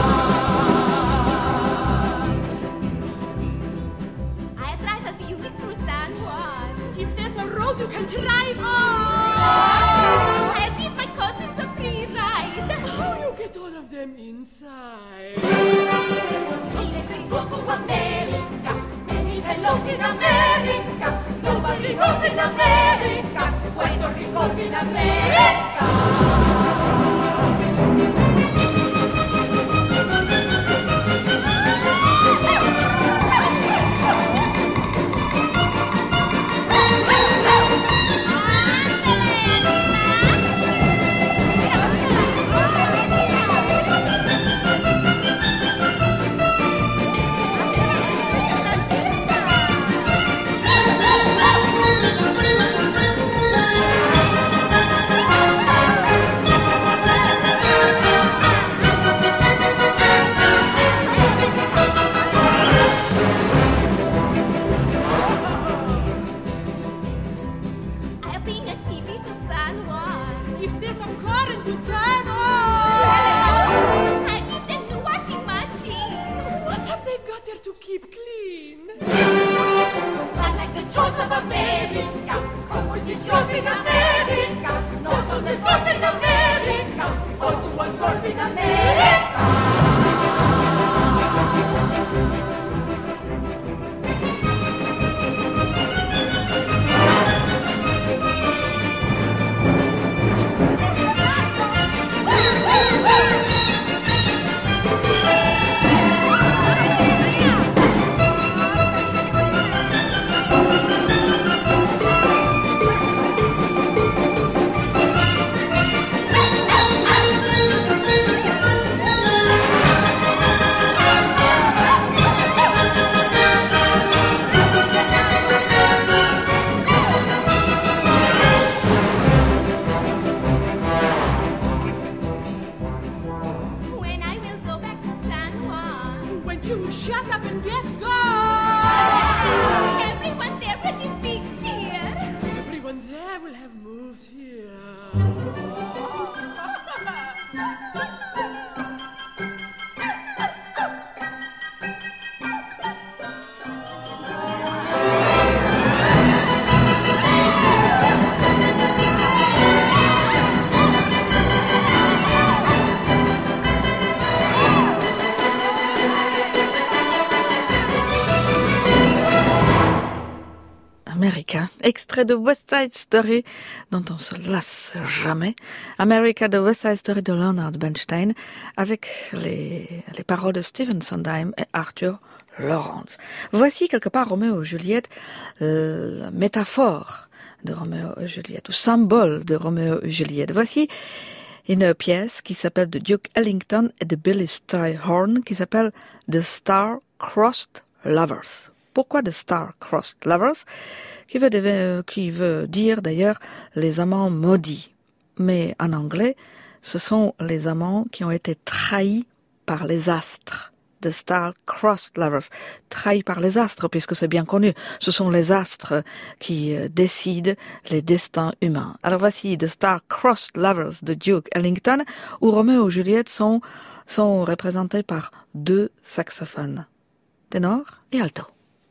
I drive a Buick through San Juan. If there's a road you can drive on. I give my cousins a free ride. How you get all of them inside? Everybody goes to America. Many hellos in America. Nobody goes in America. Puerto Rico's in America. America, extrait de West Side Story, dont on se lasse jamais. America de West Side Story de Leonard Bernstein, avec les, les paroles de Stephen Sondheim et Arthur Lawrence. Voici quelque part Roméo et Juliette, euh, la métaphore de Roméo et Juliette, ou symbole de Roméo et Juliette. Voici une pièce qui s'appelle de Duke Ellington et de Billy Strayhorn, qui s'appelle The Star-Crossed Lovers. Pourquoi The Star-Crossed Lovers? Qui veut, de, qui veut dire d'ailleurs les amants maudits. Mais en anglais, ce sont les amants qui ont été trahis par les astres. The Star-Crossed Lovers. Trahis par les astres, puisque c'est bien connu. Ce sont les astres qui euh, décident les destins humains. Alors voici The Star-Crossed Lovers de Duke Ellington, où Roméo et Juliette sont, sont représentés par deux saxophones, ténor et alto.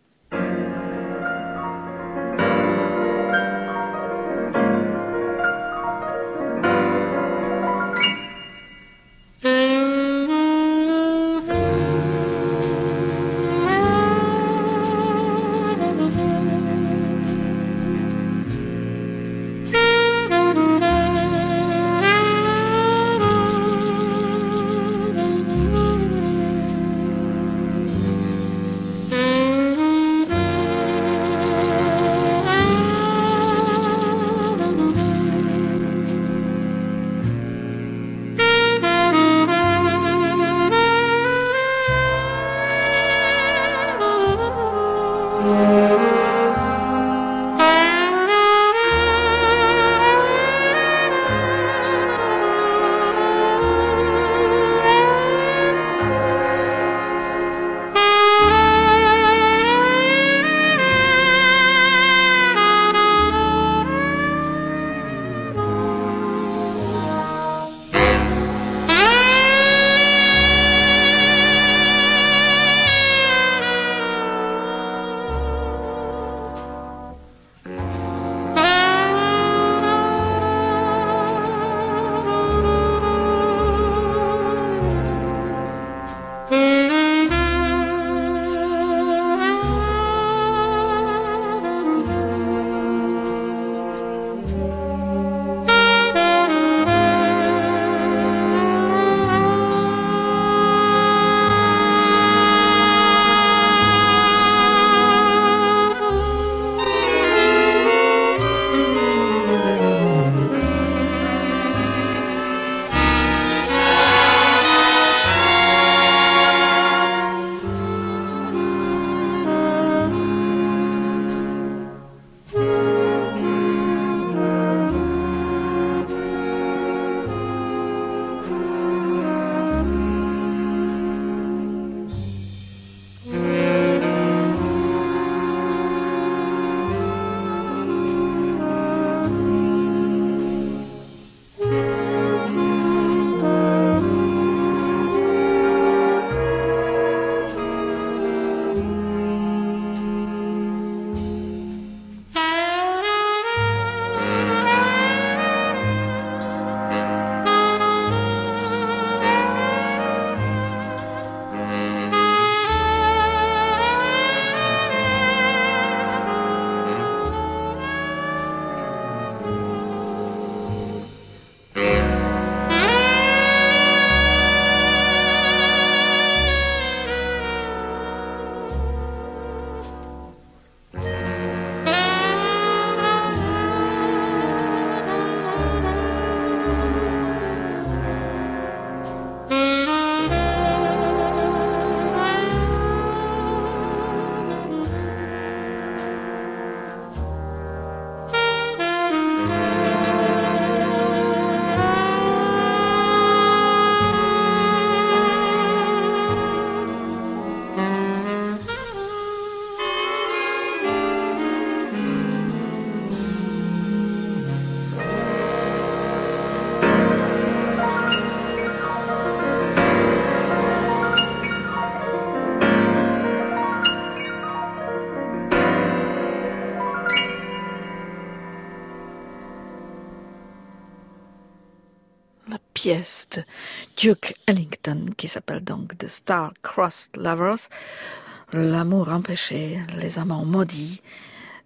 pièce de Duke Ellington qui s'appelle donc The Star-Crossed Lovers, l'amour empêché, les amants maudits,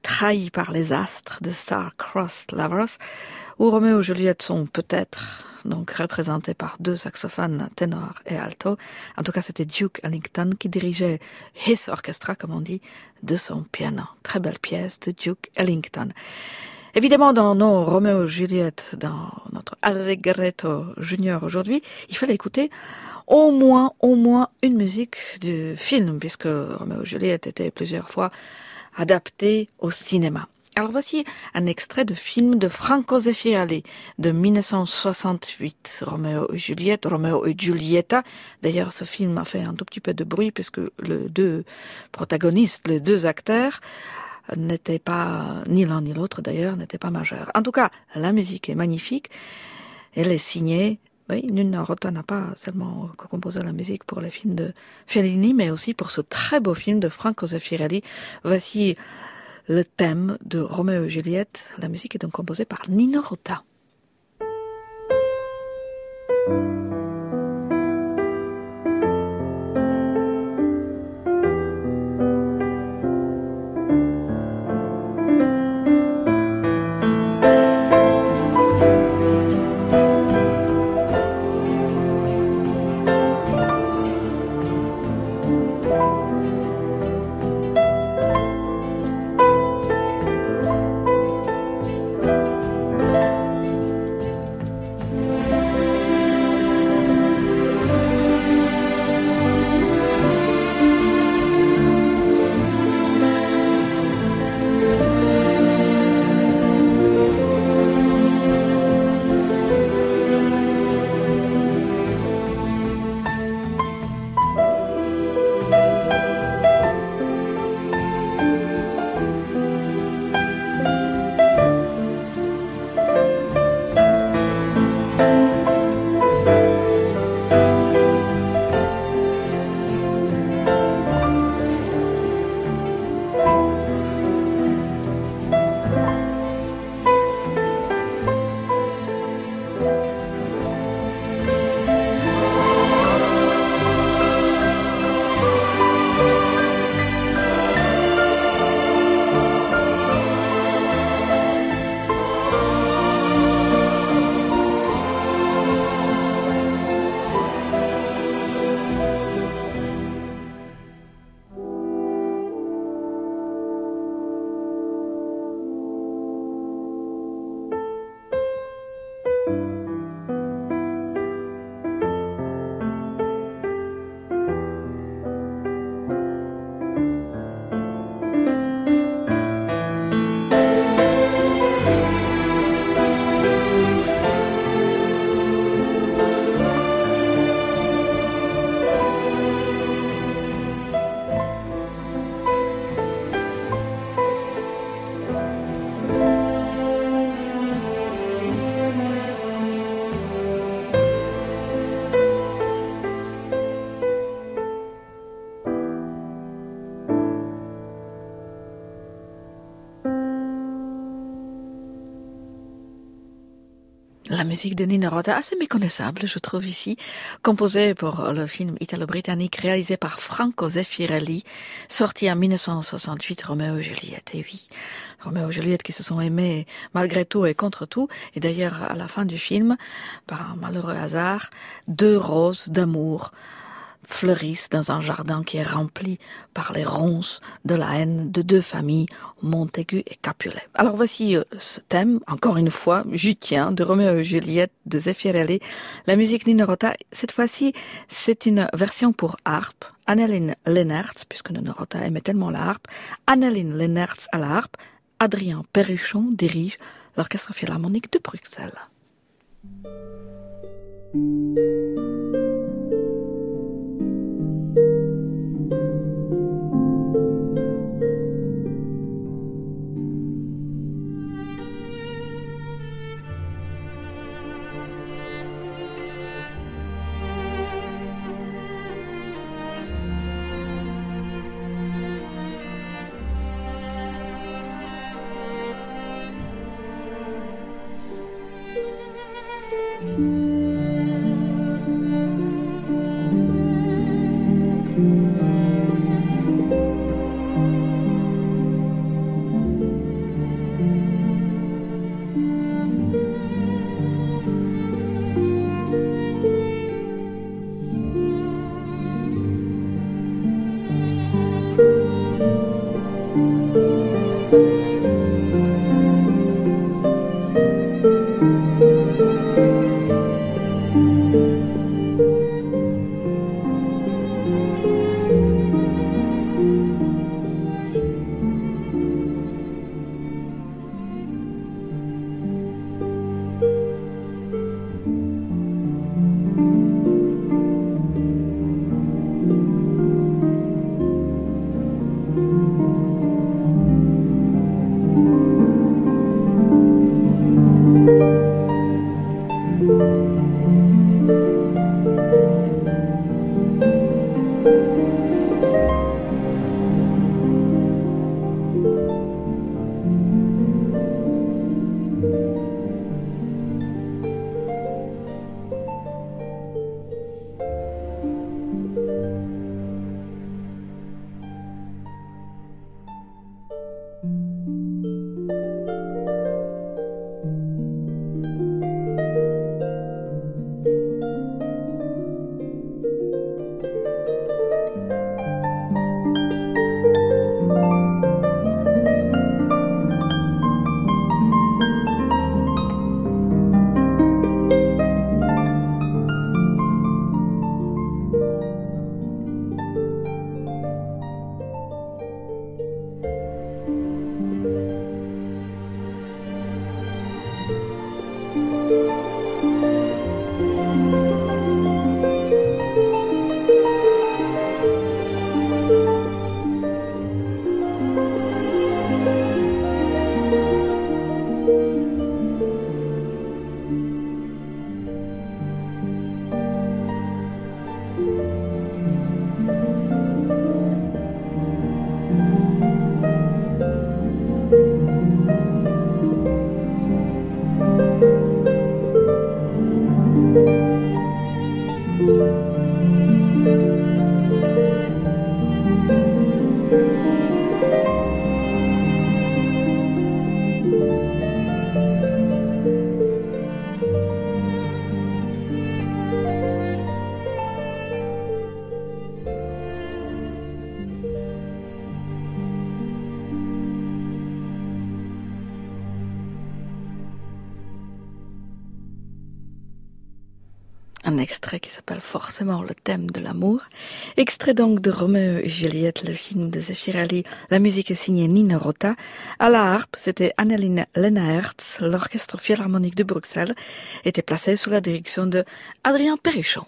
trahi par les astres de Star-Crossed Lovers, où Roméo et Juliette sont peut-être donc représentés par deux saxophones, ténor et alto. En tout cas, c'était Duke Ellington qui dirigeait his orchestra, comme on dit, de son piano. Très belle pièce de Duke Ellington. Évidemment, dans nos Roméo et Juliette, dans notre Allegretto Junior aujourd'hui, il fallait écouter au moins, au moins une musique du film, puisque Roméo et Juliette était plusieurs fois adapté au cinéma. Alors voici un extrait de film de Franco Zeffirelli de dix-neuf cent soixante-huit, Roméo et Juliette, Roméo et Giulietta. D'ailleurs, ce film a fait un tout petit peu de bruit puisque les deux protagonistes, les deux acteurs, n'étaient pas, ni l'un ni l'autre d'ailleurs, n'étaient pas majeurs. En tout cas, la musique est magnifique. Elle est signée. Oui, Nino Rota n'a pas seulement composé la musique pour les films de Fellini, mais aussi pour ce très beau film de Franco Zeffirelli. Voici le thème de Roméo et Juliette. La musique est donc composée par Nino Rota. La musique de Nino Rota, assez méconnaissable, je trouve ici, composée pour le film italo-britannique réalisé par Franco Zeffirelli, sorti en dix-neuf cent soixante-huit, Roméo et Juliette. Et oui, Roméo et Juliette qui se sont aimés malgré tout et contre tout. Et d'ailleurs, à la fin du film, par un malheureux hasard, deux roses d'amour fleurissent dans un jardin qui est rempli par les ronces de la haine de deux familles, Montaigu et Capulet. Alors voici ce thème, encore une fois, jutien, de Roméo et Juliette de Zeffirelli. La musique Nino Rota, cette fois-ci, c'est une version pour harpe. Anneline Leenaerts, puisque Nino Rota aimait tellement la harpe, Anneline Leenaerts à la harpe, Adrien Perruchon dirige l'Orchestre Philharmonique de Bruxelles. Thank you. un extrait qui s'appelle forcément Le thème de l'amour. Extrait donc de Roméo et Juliette, le film de Zeffirelli. La musique est signée Nino Rota. À la harpe, c'était Anneline Lennartz. L'orchestre philharmonique de Bruxelles était placé sous la direction de Adrien Perrichon.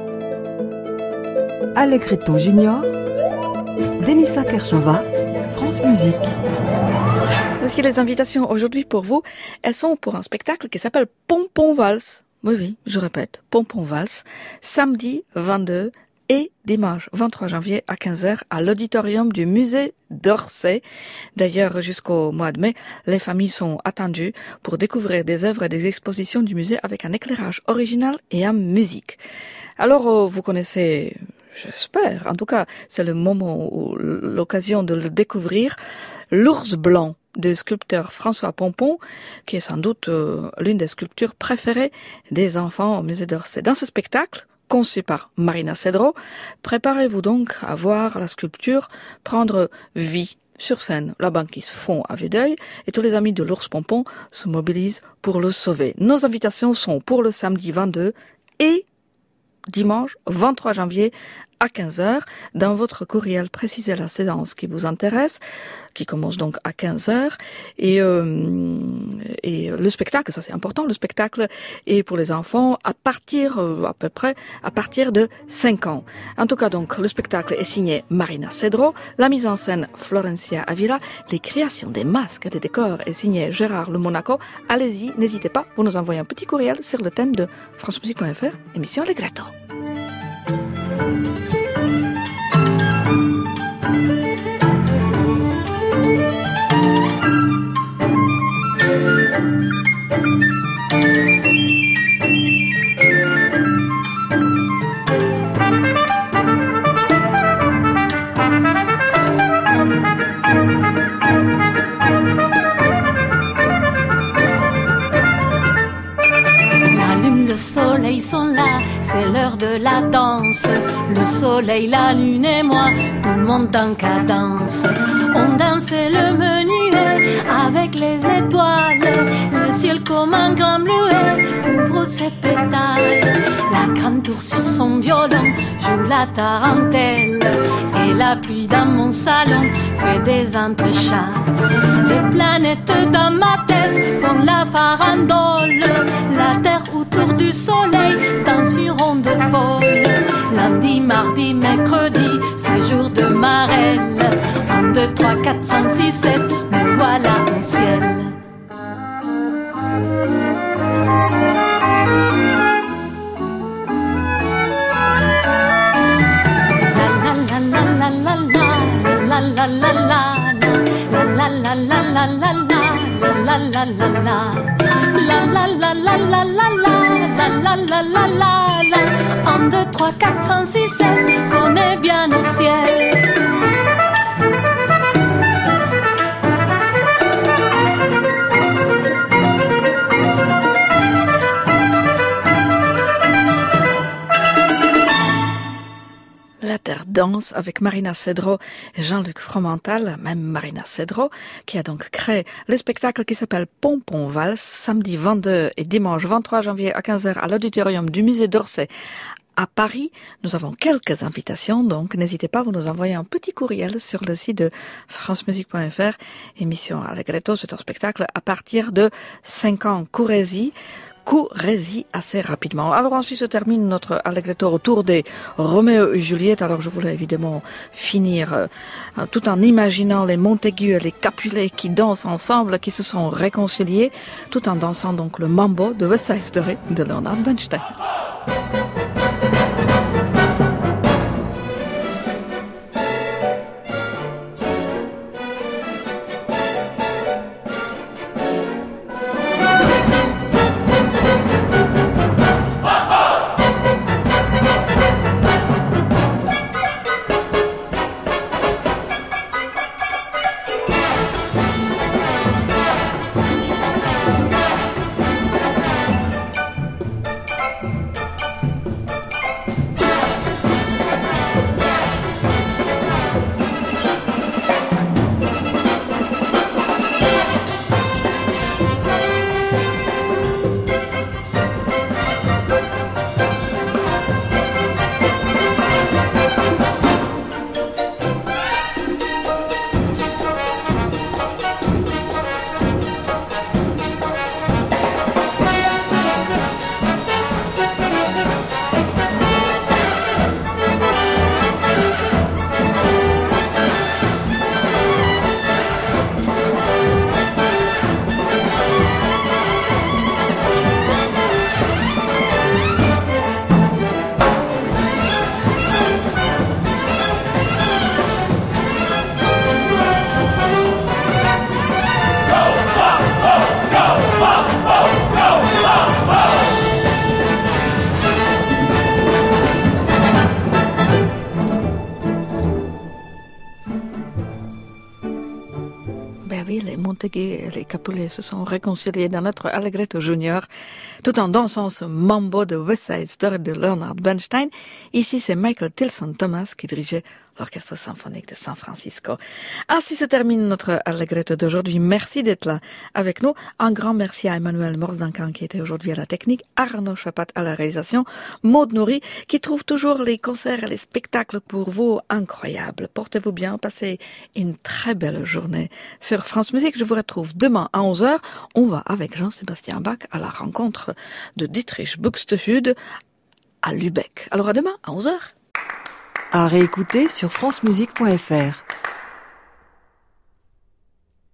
Allegretto Junior, Denisa Kershova, France Musique. Voici les invitations aujourd'hui pour vous. Elles sont pour un spectacle qui s'appelle Pompon Valse. Oui, oui, je répète, Pompon Valse, samedi vingt-deux et dimanche vingt-trois janvier à quinze heures à l'auditorium du musée d'Orsay. D'ailleurs, jusqu'au mois de mai, les familles sont attendues pour découvrir des œuvres et des expositions du musée avec un éclairage original et en musique. Alors, vous connaissez... J'espère. En tout cas, c'est le moment ou l'occasion de le découvrir. L'ours blanc du sculpteur François Pompon, qui est sans doute euh, l'une des sculptures préférées des enfants au musée d'Orsay. Dans ce spectacle, conçu par Marina Cedro, préparez-vous donc à voir la sculpture prendre vie. Sur scène, la banquise fond à vue d'œil et tous les amis de l'ours Pompon se mobilisent pour le sauver. Nos invitations sont pour le samedi vingt-deux et dimanche vingt-trois janvier à quinze heures. Dans votre courriel, précisez la séance qui vous intéresse, qui commence donc à quinze heures. Et, euh, et le spectacle, ça c'est important, le spectacle est pour les enfants à partir, euh, à peu près, à partir de cinq ans. En tout cas donc, le spectacle est signé Marina Cedro, la mise en scène Florencia Avila, les créations des masques et des décors est signé Gérard Le Monaco. Allez-y, n'hésitez pas, vous nous envoyez un petit courriel sur le thème de france musique point f r, émission Allegretto. Le soleil sont là, c'est l'heure de la danse. Le soleil, la lune et moi, tout le monde en cadence. On dansait le menuet avec les étoiles. Le ciel comme un grand bleuet ouvre ses pétales. La grande tour sur son violon joue la tarentelle. Et la pluie dans mon salon fait des entrechats. Les planètes dans ma tête font la farandole. La terre autour du soleil danse une ronde folle. Lundi, mardi, mercredi, c'est jour de marelle. Un, deux, trois, quatre, cinq, six, sept, me voilà au ciel. La la la la la la la la la la. La la la la la la la la la la la. La la la la la la la la la la la la. Un, deux, trois, quatre, cinq, six, sept, connais bien au ciel. La Terre danse avec Marina Cedro et Jean-Luc Fromental, même Marina Cedro, qui a donc créé le spectacle qui s'appelle Pompon Valse, samedi vingt-deux et dimanche vingt-trois janvier à quinze heures à l'auditorium du musée d'Orsay à Paris. Nous avons quelques invitations, donc n'hésitez pas à vous nous envoyer un petit courriel sur le site de france musique point f r. Émission Allegretto, c'est un spectacle à partir de cinq ans. Courez-y. Courez-y assez rapidement. Alors ensuite se termine notre Allegretto autour des Roméo et Juliette. Alors je voulais évidemment finir euh, tout en imaginant les Montaigu et les Capulet qui dansent ensemble, qui se sont réconciliés, tout en dansant donc le mambo de West Side Story de Leonard Bernstein. Ben oui, les Montague et les Capulet se sont réconciliés dans notre Allegretto Junior, tout en dansant ce mambo de West Side Story de Leonard Bernstein. Ici, c'est Michael Tilson Thomas qui dirigeait l'Orchestre symphonique de San Francisco. Ainsi se termine notre Allegretto d'aujourd'hui. Merci d'être là avec nous. Un grand merci à Emmanuel Morse-Duncan qui était aujourd'hui à la technique, Arnaud Chapat à la réalisation, Maud Nourri qui trouve toujours les concerts et les spectacles pour vous incroyables. Portez-vous bien, passez une très belle journée sur France Musique. Je vous retrouve demain à onze heures. On va avec Jean-Sébastien Bach à la rencontre de Dietrich Buxtehude à Lübeck. Alors à demain à onze heures. À réécouter sur francemusique point f r.